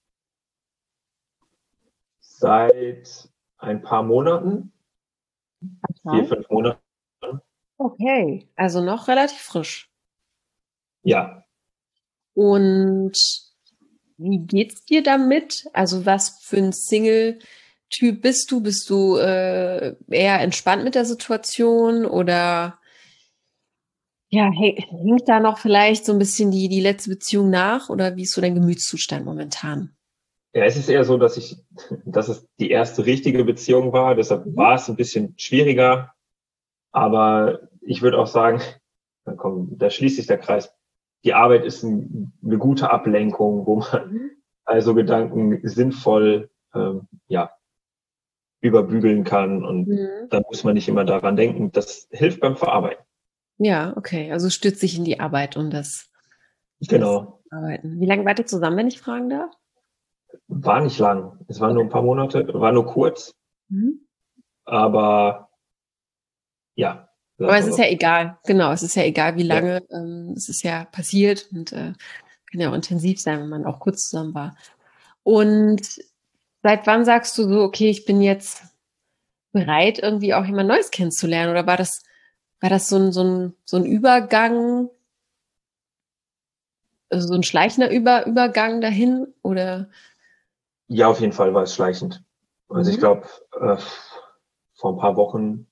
Speaker 2: Seit ein paar Monaten. 4, 5 Monate.
Speaker 1: Okay, also noch relativ frisch.
Speaker 2: Ja.
Speaker 1: Und wie geht's dir damit? Also was für ein Single-Typ bist du? Bist du eher entspannt mit der Situation oder Ja, hängt da noch vielleicht so ein bisschen die letzte Beziehung nach oder wie ist so dein Gemütszustand momentan?
Speaker 2: Ja, es ist eher so, dass es die erste richtige Beziehung war. Deshalb
Speaker 1: Mhm.
Speaker 2: war es ein bisschen schwieriger. Aber ich würde auch sagen, da schließt sich der Kreis. Die Arbeit ist eine gute Ablenkung, wo man
Speaker 1: Mhm.
Speaker 2: also Gedanken sinnvoll, ja, überbügeln kann. Und
Speaker 1: Mhm.
Speaker 2: da muss man nicht immer daran denken. Das hilft beim Verarbeiten.
Speaker 1: Ja, okay. Also stürzt sich in die Arbeit und das
Speaker 2: Genau.
Speaker 1: Arbeiten. Wie lange wart ihr zusammen, wenn ich fragen darf?
Speaker 2: War nicht lang. Es waren nur
Speaker 1: Okay.
Speaker 2: ein paar Monate, war nur kurz,
Speaker 1: Mhm.
Speaker 2: aber ja,
Speaker 1: Aber
Speaker 2: lass
Speaker 1: es
Speaker 2: mal
Speaker 1: ist ja
Speaker 2: so.
Speaker 1: egal. Genau, es ist ja egal, wie
Speaker 2: Ja.
Speaker 1: lange. Es ist ja passiert und kann ja auch intensiv sein, wenn man auch kurz zusammen war. Und seit wann sagst du so, okay, ich bin jetzt bereit, irgendwie auch jemand Neues kennenzulernen? Oder war das so ein Übergang, also so ein schleichender Übergang dahin? Oder?
Speaker 2: Ja, auf jeden Fall war es schleichend. Also ich
Speaker 1: Mhm.
Speaker 2: glaube, vor ein paar Wochen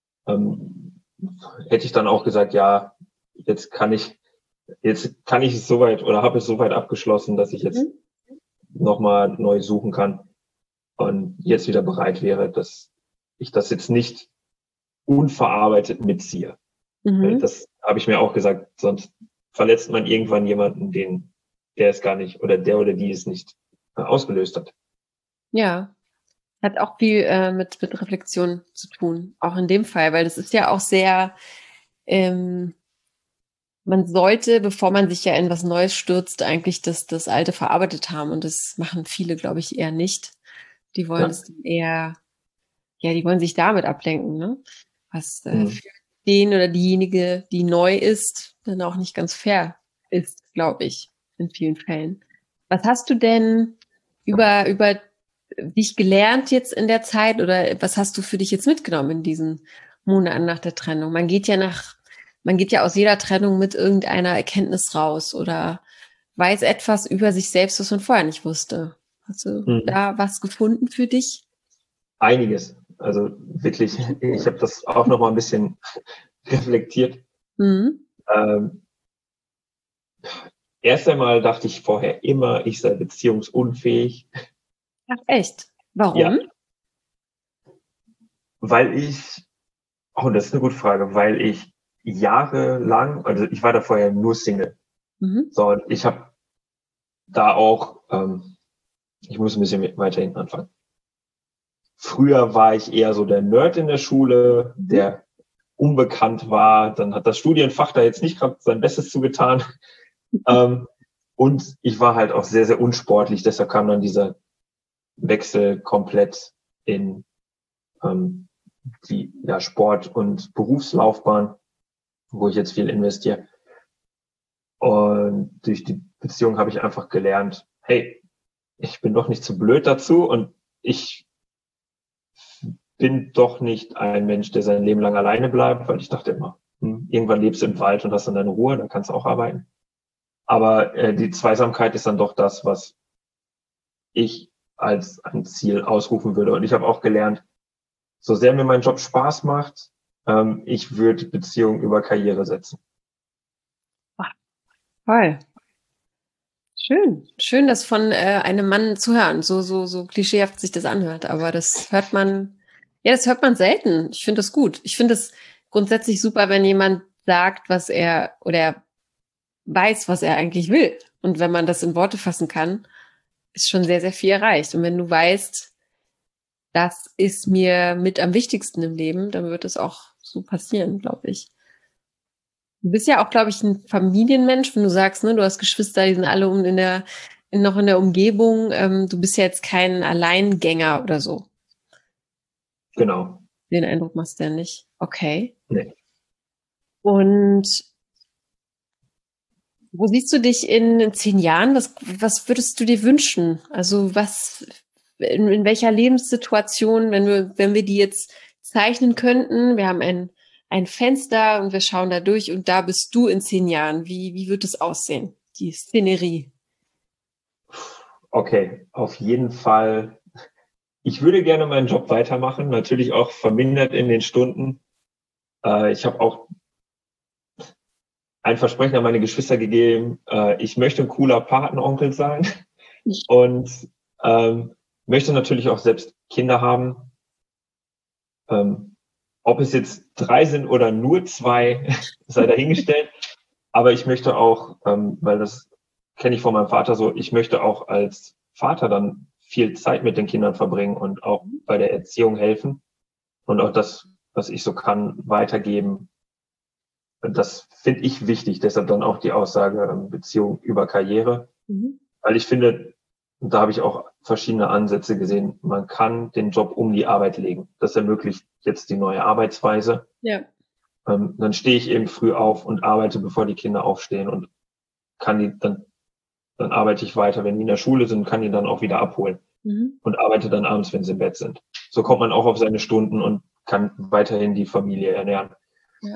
Speaker 2: hätte ich dann auch gesagt, ja, jetzt kann ich, jetzt kann ich es soweit oder habe es soweit abgeschlossen, dass ich jetzt
Speaker 1: Mhm.
Speaker 2: nochmal neu suchen kann und jetzt wieder bereit wäre, dass ich das jetzt nicht unverarbeitet mitziehe. Weil
Speaker 1: Mhm.
Speaker 2: das habe ich mir auch gesagt, sonst verletzt man irgendwann jemanden, der es gar nicht oder der oder die es nicht ausgelöst hat.
Speaker 1: Ja. Hat auch viel mit Reflexion zu tun, auch in dem Fall, weil das ist ja auch sehr, ähm, man sollte, bevor man sich ja in was Neues stürzt, eigentlich das Alte verarbeitet haben. Und das machen viele, glaube ich, eher nicht. Die wollen
Speaker 2: Ja.
Speaker 1: es eher, ja, die wollen sich damit ablenken, ne? Was
Speaker 2: Hm.
Speaker 1: für den oder diejenige, die neu ist, dann auch nicht ganz fair ist, glaube ich, in vielen Fällen. Was hast du denn über dich gelernt jetzt in der Zeit oder was hast du für dich jetzt mitgenommen in diesen Monaten nach der Trennung? Man geht ja aus jeder Trennung mit irgendeiner Erkenntnis raus oder weiß etwas über sich selbst, was man vorher nicht wusste. Hast du
Speaker 2: Hm.
Speaker 1: da was gefunden für dich?
Speaker 2: Einiges. Also wirklich, ich habe das auch noch mal ein bisschen reflektiert.
Speaker 1: Mhm.
Speaker 2: Ähm, Erst einmal dachte ich vorher immer, ich sei beziehungsunfähig.
Speaker 1: Ach, echt?
Speaker 2: Ja,
Speaker 1: Warum?
Speaker 2: weil ich, oh, das ist eine gute Frage, weil ich jahrelang, also ich war da vorher nur Single.
Speaker 1: Mhm.
Speaker 2: So, und ich habe da auch, ich muss ein bisschen weiter hinten anfangen. Früher war ich eher so der Nerd in der Schule,
Speaker 1: Mhm.
Speaker 2: der unbekannt war. Dann hat das Studienfach da jetzt nicht gerade sein Bestes zugetan. Ähm, und ich war halt auch sehr, sehr unsportlich. Deshalb kam dann dieser Wechsel komplett in die ja, Sport- und Berufslaufbahn, wo ich jetzt viel investiere. Und durch die Beziehung habe ich einfach gelernt, hey, ich bin doch nicht zu blöd dazu und ich bin doch nicht ein Mensch, der sein Leben lang alleine bleibt, weil ich dachte immer, irgendwann lebst du im Wald und hast dann deine Ruhe, da kannst du auch arbeiten. Aber die Zweisamkeit ist dann doch das, was ich als ein Ziel ausrufen würde. Und ich habe auch gelernt, so sehr mir mein Job Spaß macht, ich würde Beziehungen über Karriere setzen.
Speaker 1: Ach, toll. Schön. Schön, das von einem Mann zu hören. So klischeehaft sich das anhört. Aber das hört man selten. Ich finde das gut. Ich finde es grundsätzlich super, wenn jemand sagt, was er oder weiß, was er eigentlich will. Und wenn man das in Worte fassen kann, ist schon sehr, sehr viel erreicht. Und wenn du weißt, das ist mir mit am wichtigsten im Leben, dann wird es auch so passieren, glaube ich. Du bist ja auch, glaube ich, ein Familienmensch, wenn du sagst, ne, du hast Geschwister, die sind alle noch in der Umgebung. Du bist ja jetzt kein Alleingänger oder so.
Speaker 2: Genau.
Speaker 1: Den Eindruck machst du ja nicht. Okay.
Speaker 2: Nee.
Speaker 1: Und wo siehst du dich in 10 Jahren? Was würdest du dir wünschen? Also in welcher Lebenssituation, wenn wir die jetzt zeichnen könnten, wir haben ein Fenster und wir schauen da durch und da bist du in 10 Jahren. Wie wird es aussehen? Die Szenerie.
Speaker 2: Okay, auf jeden Fall. Ich würde gerne meinen Job weitermachen, natürlich auch vermindert in den Stunden. Ich habe auch ein Versprechen an meine Geschwister gegeben, ich möchte ein cooler Patenonkel sein und möchte natürlich auch selbst Kinder haben. Ob es jetzt 3 sind oder nur 2, sei dahingestellt. Aber ich möchte auch, weil das kenne ich von meinem Vater so, ich möchte auch als Vater dann viel Zeit mit den Kindern verbringen und auch bei der Erziehung helfen und auch das, was ich so kann, weitergeben. Das finde ich wichtig, deshalb dann auch die Aussage Beziehung über Karriere. Weil ich finde, da habe ich auch verschiedene Ansätze gesehen, man kann den Job um die Arbeit legen. Das ermöglicht jetzt die neue Arbeitsweise.
Speaker 1: Ja.
Speaker 2: Dann stehe ich eben früh auf und arbeite, bevor die Kinder aufstehen und kann die dann arbeite ich weiter, wenn die in der Schule sind, kann die dann auch wieder abholen und arbeite dann abends, wenn sie im Bett sind. So kommt man auch auf seine Stunden und kann weiterhin die Familie ernähren. Ja.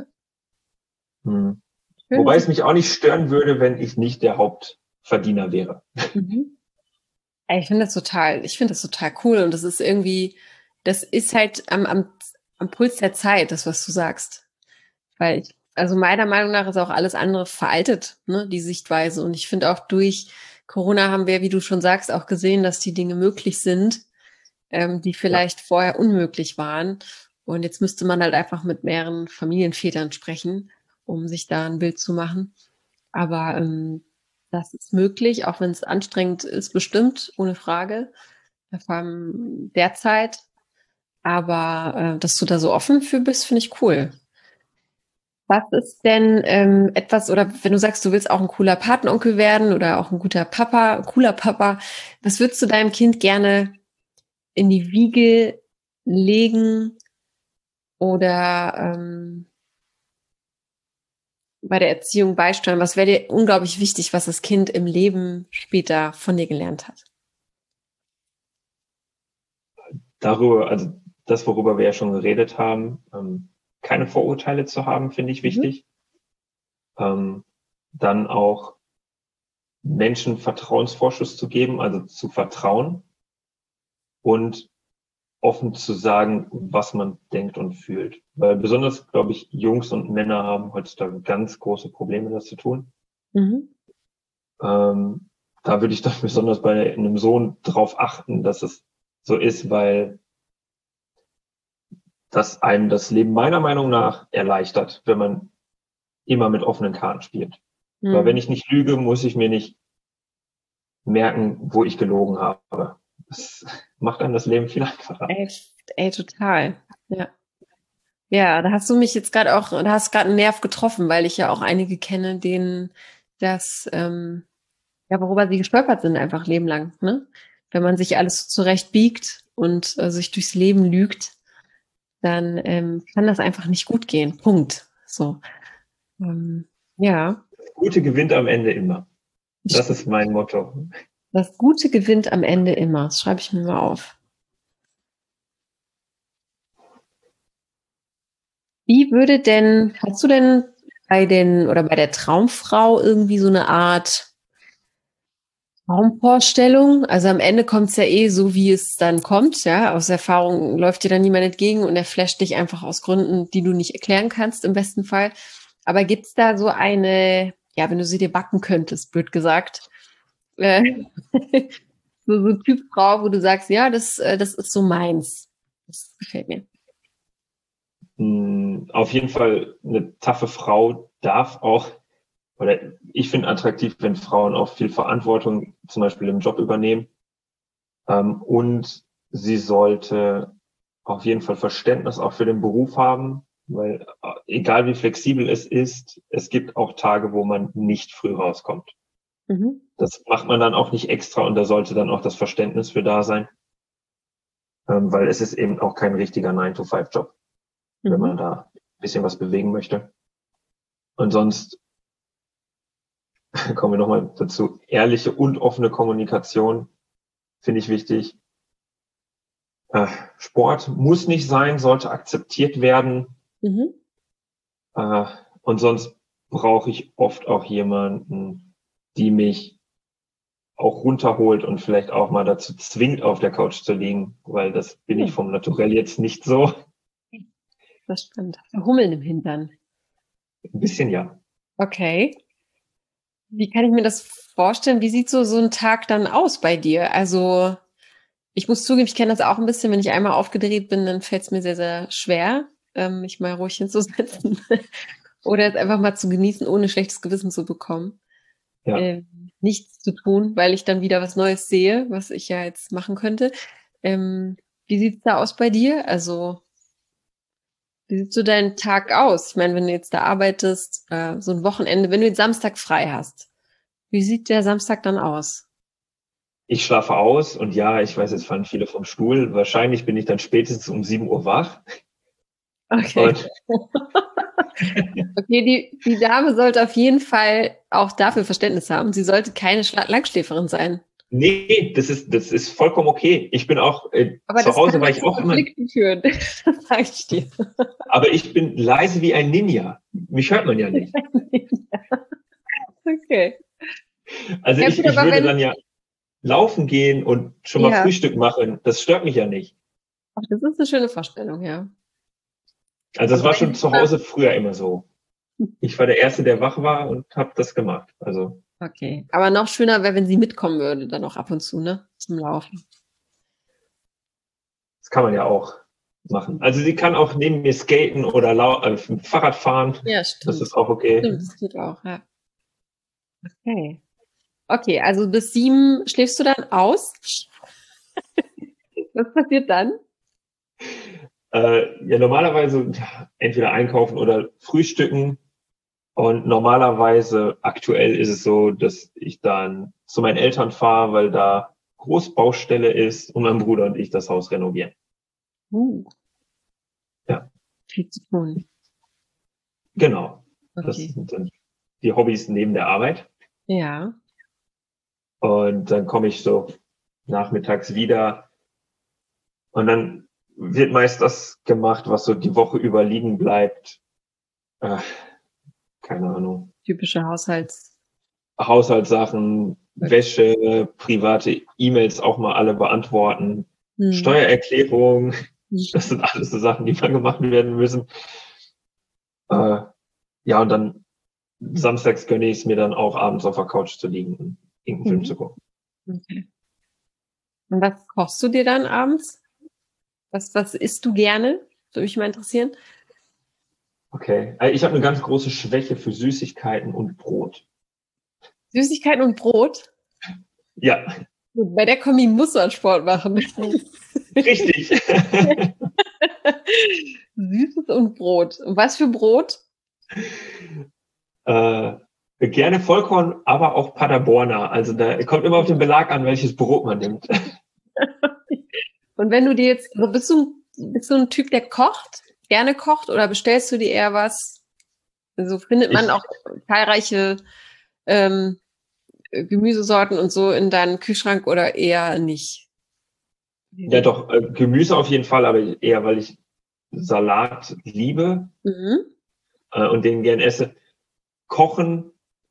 Speaker 2: Wobei es mich auch nicht stören würde, wenn ich nicht der Hauptverdiener wäre.
Speaker 1: Ich finde das total cool und das ist irgendwie, das ist halt am Puls der Zeit, das, was du sagst. Weil also meiner Meinung nach ist auch alles andere veraltet, ne, die Sichtweise. Und ich finde auch durch Corona haben wir, wie du schon sagst, auch gesehen, dass die Dinge möglich sind, die vielleicht vorher unmöglich waren. Und jetzt müsste man halt einfach mit mehreren Familienvätern sprechen, um sich da ein Bild zu machen. Aber das ist möglich, auch wenn es anstrengend ist, bestimmt, ohne Frage. Vor allem derzeit. Aber dass du da so offen für bist, finde ich cool. Was ist denn etwas, oder wenn du sagst, du willst auch ein cooler Patenonkel werden oder auch ein guter Papa, cooler Papa, was würdest du deinem Kind gerne in die Wiege legen oder bei der Erziehung beisteuern? Was wäre dir unglaublich wichtig, was das Kind im Leben später von dir gelernt hat?
Speaker 2: Darüber, also das, worüber wir ja schon geredet haben, keine Vorurteile zu haben, finde ich wichtig. Dann auch Menschen Vertrauensvorschuss zu geben, also zu vertrauen und offen zu sagen, was man denkt und fühlt. Weil besonders, glaube ich, Jungs und Männer haben heutzutage ganz große Probleme, das zu tun. Da würde ich dann besonders bei einem Sohn drauf achten, dass es so ist, weil das einem das Leben meiner Meinung nach erleichtert, wenn man immer mit offenen Karten spielt. Weil wenn ich nicht lüge, muss ich mir nicht merken, wo ich gelogen habe. Das macht einem das Leben viel einfacher.
Speaker 1: Ey, total. Ja. Ja, da hast du mich jetzt gerade auch, da hast gerade einen Nerv getroffen, weil ich ja auch einige kenne, denen das, ja, worüber sie gestolpert sind, einfach Leben lang, ne? Wenn man sich alles zurecht biegt und sich durchs Leben lügt, dann kann das einfach nicht gut gehen. Punkt. So. Ja.
Speaker 2: Das Gute gewinnt am Ende immer. Das ist mein Motto.
Speaker 1: Das Gute gewinnt am Ende immer. Das schreibe ich mir mal auf. Wie würde denn, hast du denn bei der Traumfrau irgendwie so eine Art Traumvorstellung? Also am Ende kommt es ja eh so, wie es dann kommt, ja. Aus Erfahrung läuft dir dann niemand entgegen und er flasht dich einfach aus Gründen, die du nicht erklären kannst, im besten Fall. Aber gibt's da so eine, ja, wenn du sie dir backen könntest, blöd gesagt, so Typ Frau, wo du sagst, ja, das ist so meins. Das gefällt mir.
Speaker 2: Auf jeden Fall eine taffe Frau darf auch, oder ich finde attraktiv, wenn Frauen auch viel Verantwortung zum Beispiel im Job übernehmen. Und sie sollte auf jeden Fall Verständnis auch für den Beruf haben, weil egal wie flexibel es ist, es gibt auch Tage, wo man nicht früh rauskommt. Das macht man dann auch nicht extra und da sollte dann auch das Verständnis für da sein, weil es ist eben auch kein richtiger 9-to-5-Job, wenn man da ein bisschen was bewegen möchte. Und sonst kommen wir nochmal dazu, ehrliche und offene Kommunikation finde ich wichtig. Sport muss nicht sein, sollte akzeptiert werden. Und sonst brauche ich oft auch jemanden, die mich auch runterholt und vielleicht auch mal dazu zwingt, auf der Couch zu liegen, weil das bin ich vom Naturell jetzt nicht so.
Speaker 1: Das stimmt. Hummeln im Hintern.
Speaker 2: Ein bisschen ja.
Speaker 1: Okay. Wie kann ich mir das vorstellen? Wie sieht so ein Tag dann aus bei dir? Also, ich muss zugeben, ich kenne das auch ein bisschen. Wenn ich einmal aufgedreht bin, dann fällt es mir sehr, sehr schwer, mich mal ruhig hinzusetzen oder es einfach mal zu genießen, ohne schlechtes Gewissen zu bekommen.
Speaker 2: Ja.
Speaker 1: Nichts zu tun, weil ich dann wieder was Neues sehe, was ich ja jetzt machen könnte. Wie sieht's da aus bei dir? Also, wie sieht so dein Tag aus? Ich meine, wenn du jetzt da arbeitest, so ein Wochenende, wenn du jetzt Samstag frei hast, wie sieht der Samstag dann aus?
Speaker 2: Ich schlafe aus und ja, ich weiß, jetzt fallen viele vom Stuhl. Wahrscheinlich bin ich dann spätestens um 7 Uhr wach.
Speaker 1: Okay.
Speaker 2: Und
Speaker 1: Okay, die Dame sollte auf jeden Fall auch dafür Verständnis haben. Sie sollte keine Langschläferin sein.
Speaker 2: nee, das ist vollkommen okay. Ich bin auch,
Speaker 1: Aber
Speaker 2: zu
Speaker 1: das
Speaker 2: Hause
Speaker 1: kann
Speaker 2: war
Speaker 1: dann
Speaker 2: ich
Speaker 1: zu
Speaker 2: auch immer,
Speaker 1: Konflikten führen. Das sage ich dir.
Speaker 2: aber ich bin leise wie ein Ninja. Mich hört man ja nicht.
Speaker 1: Okay.
Speaker 2: Also
Speaker 1: Ja gut,
Speaker 2: ich
Speaker 1: aber
Speaker 2: würde
Speaker 1: wenn,
Speaker 2: dann ja laufen gehen und schon mal
Speaker 1: ja,
Speaker 2: Frühstück machen. Das stört mich ja nicht.
Speaker 1: ach, das ist eine schöne Vorstellung, ja.
Speaker 2: Also
Speaker 1: Aber
Speaker 2: es war
Speaker 1: wenn
Speaker 2: schon
Speaker 1: sie
Speaker 2: zu
Speaker 1: mal,
Speaker 2: Hause früher immer so. Ich war der Erste, der wach war und habe das gemacht. Also
Speaker 1: okay. Aber noch schöner wäre, wenn sie mitkommen würde, dann auch ab und zu, ne? Zum Laufen.
Speaker 2: das kann man ja auch machen. Also sie kann auch neben mir skaten oder Fahrrad fahren.
Speaker 1: Ja,
Speaker 2: Das
Speaker 1: stimmt.
Speaker 2: ist auch okay.
Speaker 1: Stimmt, das geht auch, ja. Okay. Okay, also bis 7 schläfst du dann aus. Was passiert dann?
Speaker 2: Ja, normalerweise entweder einkaufen oder frühstücken. Und normalerweise, aktuell ist es so, dass ich dann zu meinen Eltern fahre, weil da Großbaustelle ist und mein Bruder und ich das Haus renovieren.
Speaker 1: Uh,
Speaker 2: Ja,
Speaker 1: viel zu tun.
Speaker 2: genau. Das
Speaker 1: Okay.
Speaker 2: sind dann die Hobbys neben der Arbeit.
Speaker 1: Ja.
Speaker 2: Und dann komme ich so nachmittags wieder und dann wird meist das gemacht, was so die Woche über liegen bleibt. Äh, keine Ahnung.
Speaker 1: Typische Haushalts.
Speaker 2: Haushaltssachen, Wäsche, private E-Mails auch mal alle beantworten,
Speaker 1: Hm.
Speaker 2: Steuererklärung, das sind alles so Sachen, die mal gemacht werden müssen. Ja, und dann samstags gönne ich es mir dann auch abends auf der Couch zu liegen und irgendeinen Film
Speaker 1: Mhm.
Speaker 2: zu gucken.
Speaker 1: Okay. Und was kochst du dir dann abends? Was isst du gerne? Würde mich mal interessieren.
Speaker 2: Okay. Ich habe eine ganz große Schwäche für Süßigkeiten und Brot.
Speaker 1: Süßigkeiten und Brot?
Speaker 2: Ja,
Speaker 1: Gut, bei der Kombi musst du an Sport machen.
Speaker 2: richtig.
Speaker 1: Süßes und Brot. Und was für Brot?
Speaker 2: Gerne Vollkorn, aber auch Paderborner. Also da kommt immer auf den Belag an, welches Brot man nimmt.
Speaker 1: Und wenn du dir jetzt, bist du ein Typ, der kocht, gerne kocht, oder bestellst du dir eher was? So findet man
Speaker 2: Ich,
Speaker 1: auch zahlreiche ähm, Gemüsesorten und so in deinem Kühlschrank oder eher nicht?
Speaker 2: ja doch, Gemüse auf jeden Fall, aber eher, weil ich Salat liebe
Speaker 1: Mhm.
Speaker 2: und den gern esse. Kochen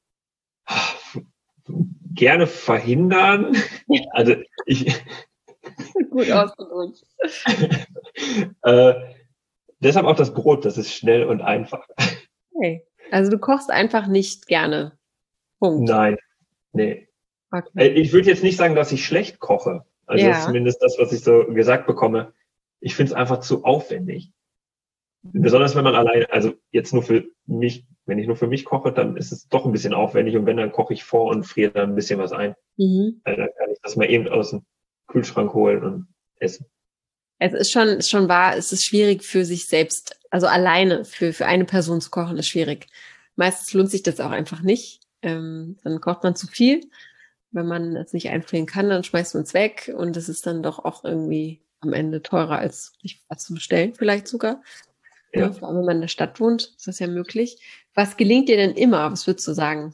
Speaker 2: gerne verhindern. Also ich
Speaker 1: Gut ausgedrückt.
Speaker 2: äh, deshalb auch das Brot, das ist schnell und einfach.
Speaker 1: Okay. Also du kochst einfach nicht gerne. Punkt.
Speaker 2: Nein, nee.
Speaker 1: Okay.
Speaker 2: Ich würde jetzt nicht sagen, dass ich schlecht koche. Also das ist
Speaker 1: Ja.
Speaker 2: zumindest das, was ich so gesagt bekomme. Ich finde es einfach zu aufwendig. Besonders wenn man allein, also jetzt nur für mich, wenn ich nur für mich koche, dann ist es doch ein bisschen aufwendig und wenn, dann koche ich vor und friere dann ein bisschen was ein.
Speaker 1: Mhm.
Speaker 2: Dann kann ich das mal eben aus dem Kühlschrank holen und essen.
Speaker 1: Es ist schon wahr, es ist schwierig für sich selbst, also alleine für eine Person zu kochen, ist schwierig. Meistens lohnt sich das auch einfach nicht. Dann kocht man zu viel. Wenn man es nicht einfrieren kann, dann schmeißt man es weg und es ist dann doch auch irgendwie am Ende teurer, als sich was zu bestellen, vielleicht sogar. Ne?
Speaker 2: Ja.
Speaker 1: Vor allem, wenn man in der Stadt wohnt, ist das ja möglich. Was gelingt dir denn immer? Was würdest du sagen?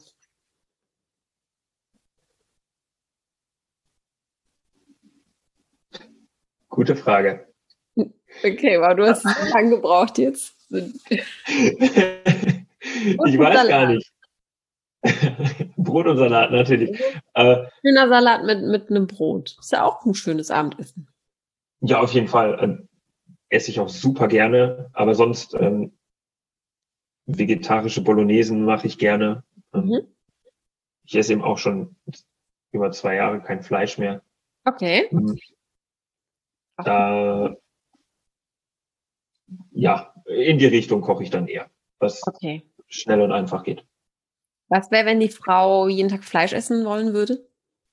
Speaker 2: Gute Frage.
Speaker 1: Okay, wow, du hast so lange gebraucht jetzt.
Speaker 2: Ich weiß gar nicht. Brot und Salat, natürlich.
Speaker 1: Schöner Salat mit einem Brot. Ist ja auch ein schönes Abendessen.
Speaker 2: Ja, auf jeden Fall. Esse ich auch super gerne. Aber sonst vegetarische Bolognesen mache ich gerne. Ich esse eben auch schon über 2 Jahre kein Fleisch mehr.
Speaker 1: Okay.
Speaker 2: Da, ja, in die Richtung koche ich dann eher, was schnell und einfach geht.
Speaker 1: Was wäre, wenn die Frau jeden Tag Fleisch essen wollen würde?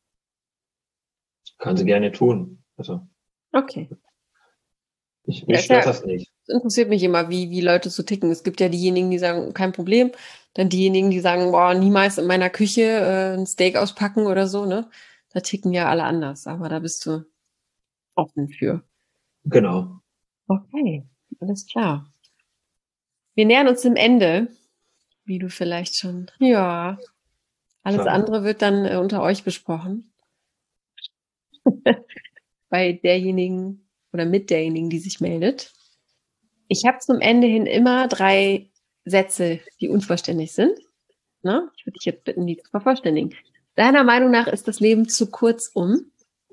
Speaker 2: Kann sie gerne tun. Also,
Speaker 1: okay.
Speaker 2: Mich stört das nicht.
Speaker 1: Das interessiert mich immer, wie Leute so ticken. Es gibt ja diejenigen, die sagen, kein Problem. Dann diejenigen, die sagen, boah, niemals in meiner Küche ein Steak auspacken oder so, ne? Da ticken ja alle anders. Aber da bist du offen für.
Speaker 2: Genau.
Speaker 1: Okay, alles klar. Wir nähern uns dem Ende, wie du vielleicht schon, ja. Alles andere wird dann unter euch besprochen. Bei derjenigen oder mit derjenigen, die sich meldet. Ich habe zum Ende hin immer 3 Sätze, die unvollständig sind. Na, ich würde dich jetzt bitten, die zu vervollständigen. Deiner Meinung nach ist das Leben zu kurz, um?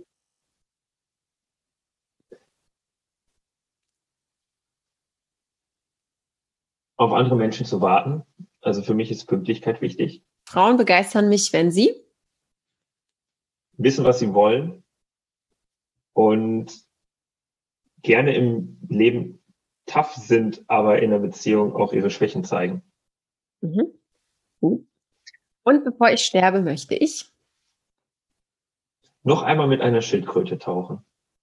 Speaker 2: Auf andere Menschen zu warten. Also für mich ist Pünktlichkeit wichtig.
Speaker 1: Frauen begeistern mich, wenn sie
Speaker 2: wissen, was sie wollen und gerne im Leben tough sind, aber in der Beziehung auch ihre Schwächen zeigen.
Speaker 1: Und bevor ich sterbe, möchte ich
Speaker 2: noch einmal mit einer Schildkröte tauchen.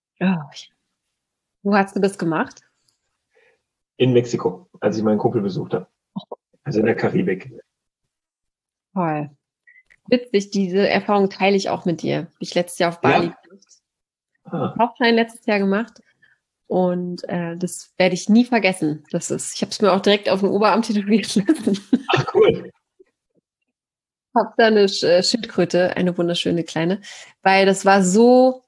Speaker 1: Wo hast du das gemacht?
Speaker 2: In Mexiko, als ich meinen Kumpel besucht habe. Also in der Karibik.
Speaker 1: Toll. Witzig, diese Erfahrung teile ich auch mit dir. Habe ich letztes Jahr auf Bali gemacht. Tauchschein letztes Jahr gemacht. Und das werde ich nie vergessen. Ich habe es mir auch direkt auf den Oberarm tätowiert lassen.
Speaker 2: Ach, cool.
Speaker 1: Hab da eine Schildkröte, eine wunderschöne kleine, weil es war so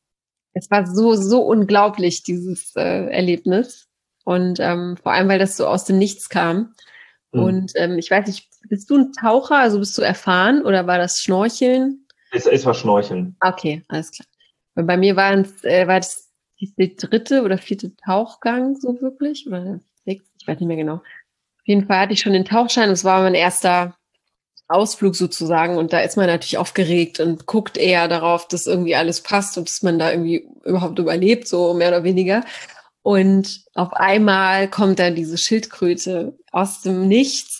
Speaker 1: unglaublich, dieses Erlebnis. Und vor allem, weil das so aus dem Nichts kam. Und ich weiß nicht, bist du ein Taucher, also bist du erfahren oder war das Schnorcheln?
Speaker 2: Es war Schnorcheln.
Speaker 1: Okay, alles klar. Weil bei mir war das der 3. oder 4. Tauchgang so wirklich, oder der 6., ich weiß nicht mehr genau. Auf jeden Fall hatte ich schon den Tauchschein, das war mein erster Ausflug sozusagen und da ist man natürlich aufgeregt und guckt eher darauf, dass irgendwie alles passt und dass man da irgendwie überhaupt überlebt, so mehr oder weniger. Und auf einmal kommt dann diese Schildkröte aus dem Nichts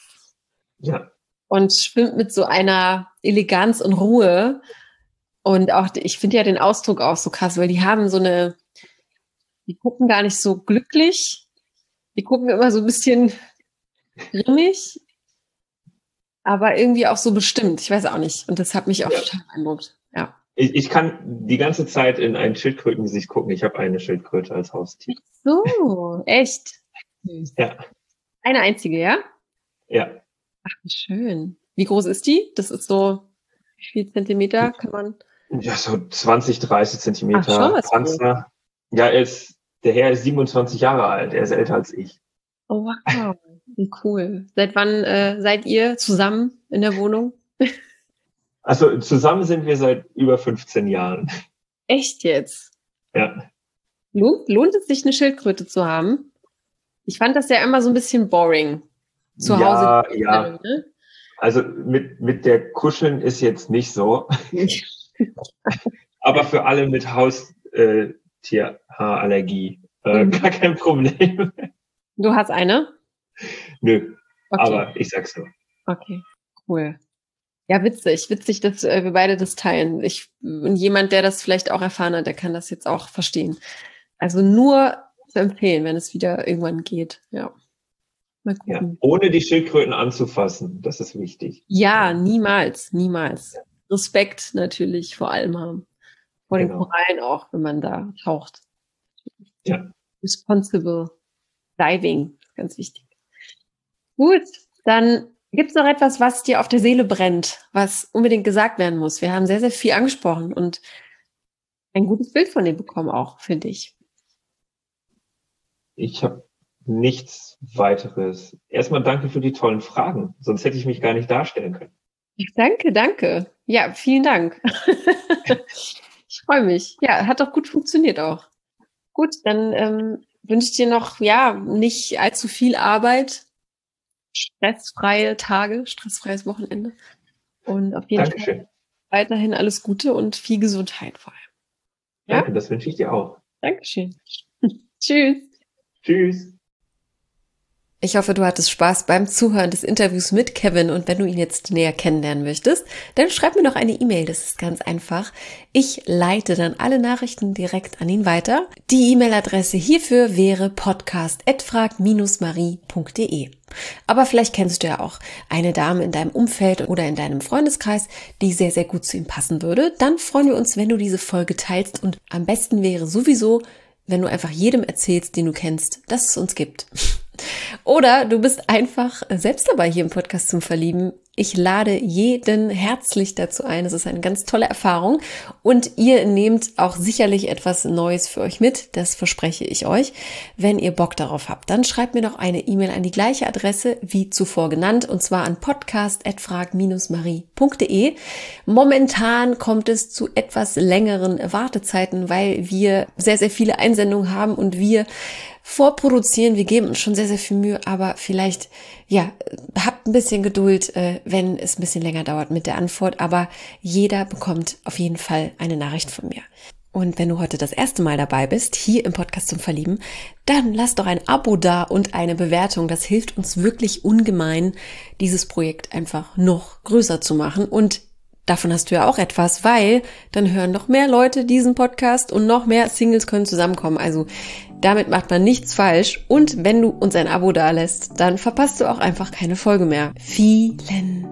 Speaker 1: und schwimmt mit so einer Eleganz und Ruhe. Und auch, ich finde ja den Ausdruck auch so krass, weil die gucken gar nicht so glücklich, die gucken immer so ein bisschen grimmig, aber irgendwie auch so bestimmt. Ich weiß auch nicht. Und das hat mich auch total beeindruckt. Ja.
Speaker 2: Ich kann die ganze Zeit in ein Schildkrötengesicht gucken. Ich habe eine Schildkröte als Haustier.
Speaker 1: So, echt?
Speaker 2: Ja.
Speaker 1: Eine einzige, ja?
Speaker 2: Ja.
Speaker 1: Ach, wie schön. Wie groß ist die? Das ist so, wie viel Zentimeter kann man?
Speaker 2: Ja, so 20, 30 Zentimeter.
Speaker 1: Ach, schon
Speaker 2: Panzer. Ja, der Herr ist 27 Jahre alt. Er ist älter als ich.
Speaker 1: Oh, wow. Wie cool. Seit wann seid ihr zusammen in der Wohnung?
Speaker 2: Also zusammen sind wir seit über 15 Jahren.
Speaker 1: Echt jetzt?
Speaker 2: Ja.
Speaker 1: Lohnt es sich, eine Schildkröte zu haben? Ich fand das ja immer so ein bisschen boring. Zu Hause.
Speaker 2: Ja. Ne? Also mit der Kuscheln ist jetzt nicht so. Aber für alle mit Haustierhaarallergie gar kein Problem.
Speaker 1: Du hast eine?
Speaker 2: Nö, aber ich sag's nur.
Speaker 1: Okay, cool. Ja, witzig, dass wir beide das teilen. Und jemand, der das vielleicht auch erfahren hat, der kann das jetzt auch verstehen. Also nur zu empfehlen, wenn es wieder irgendwann geht. Ja. Mal gucken.
Speaker 2: Ja, ohne die Schildkröten anzufassen, das ist wichtig.
Speaker 1: Ja, niemals. Respekt natürlich vor allem haben. Vor den Korallen auch, wenn man da taucht.
Speaker 2: Ja.
Speaker 1: Responsible Diving, ganz wichtig. Gut, dann gibt es noch etwas, was dir auf der Seele brennt, was unbedingt gesagt werden muss? Wir haben sehr, sehr viel angesprochen und ein gutes Bild von dir bekommen auch, finde ich.
Speaker 2: Ich habe nichts weiteres. Erstmal danke für die tollen Fragen, sonst hätte ich mich gar nicht darstellen können.
Speaker 1: Danke. Ja, vielen Dank. Ich freue mich. Ja, hat doch gut funktioniert auch. Gut, dann wünsche ich dir noch, nicht allzu viel Arbeit stressfreie Tage, stressfreies Wochenende. Und auf jeden
Speaker 2: Dankeschön.
Speaker 1: Fall weiterhin alles Gute und viel Gesundheit vor allem.
Speaker 2: Ja? Danke, das wünsche ich dir auch.
Speaker 1: Dankeschön. Tschüss.
Speaker 2: Tschüss.
Speaker 1: Ich hoffe, du hattest Spaß beim Zuhören des Interviews mit Kevin und wenn du ihn jetzt näher kennenlernen möchtest, dann schreib mir doch eine E-Mail, das ist ganz einfach. Ich leite dann alle Nachrichten direkt an ihn weiter. Die E-Mail-Adresse hierfür wäre podcast@frag-marie.de. Aber vielleicht kennst du ja auch eine Dame in deinem Umfeld oder in deinem Freundeskreis, die sehr, sehr gut zu ihm passen würde. Dann freuen wir uns, wenn du diese Folge teilst und am besten wäre sowieso, wenn du einfach jedem erzählst, den du kennst, dass es uns gibt. Oder du bist einfach selbst dabei hier im Podcast zum Verlieben. Ich lade jeden herzlich dazu ein. Es ist eine ganz tolle Erfahrung und ihr nehmt auch sicherlich etwas Neues für euch mit. Das verspreche ich euch. Wenn ihr Bock darauf habt, dann schreibt mir doch eine E-Mail an die gleiche Adresse wie zuvor genannt und zwar an podcast@frag-marie.de. Momentan kommt es zu etwas längeren Wartezeiten, weil wir sehr, sehr viele Einsendungen haben und wir vorproduzieren. Wir geben uns schon sehr, sehr viel Mühe, aber vielleicht, habt ein bisschen Geduld, wenn es ein bisschen länger dauert mit der Antwort, aber jeder bekommt auf jeden Fall eine Nachricht von mir. Und wenn du heute das erste Mal dabei bist, hier im Podcast zum Verlieben, dann lass doch ein Abo da und eine Bewertung. Das hilft uns wirklich ungemein, dieses Projekt einfach noch größer zu machen und davon hast du ja auch etwas, weil dann hören noch mehr Leute diesen Podcast und noch mehr Singles können zusammenkommen. Also damit macht man nichts falsch. Und wenn du uns ein Abo dalässt, dann verpasst du auch einfach keine Folge mehr. Vielen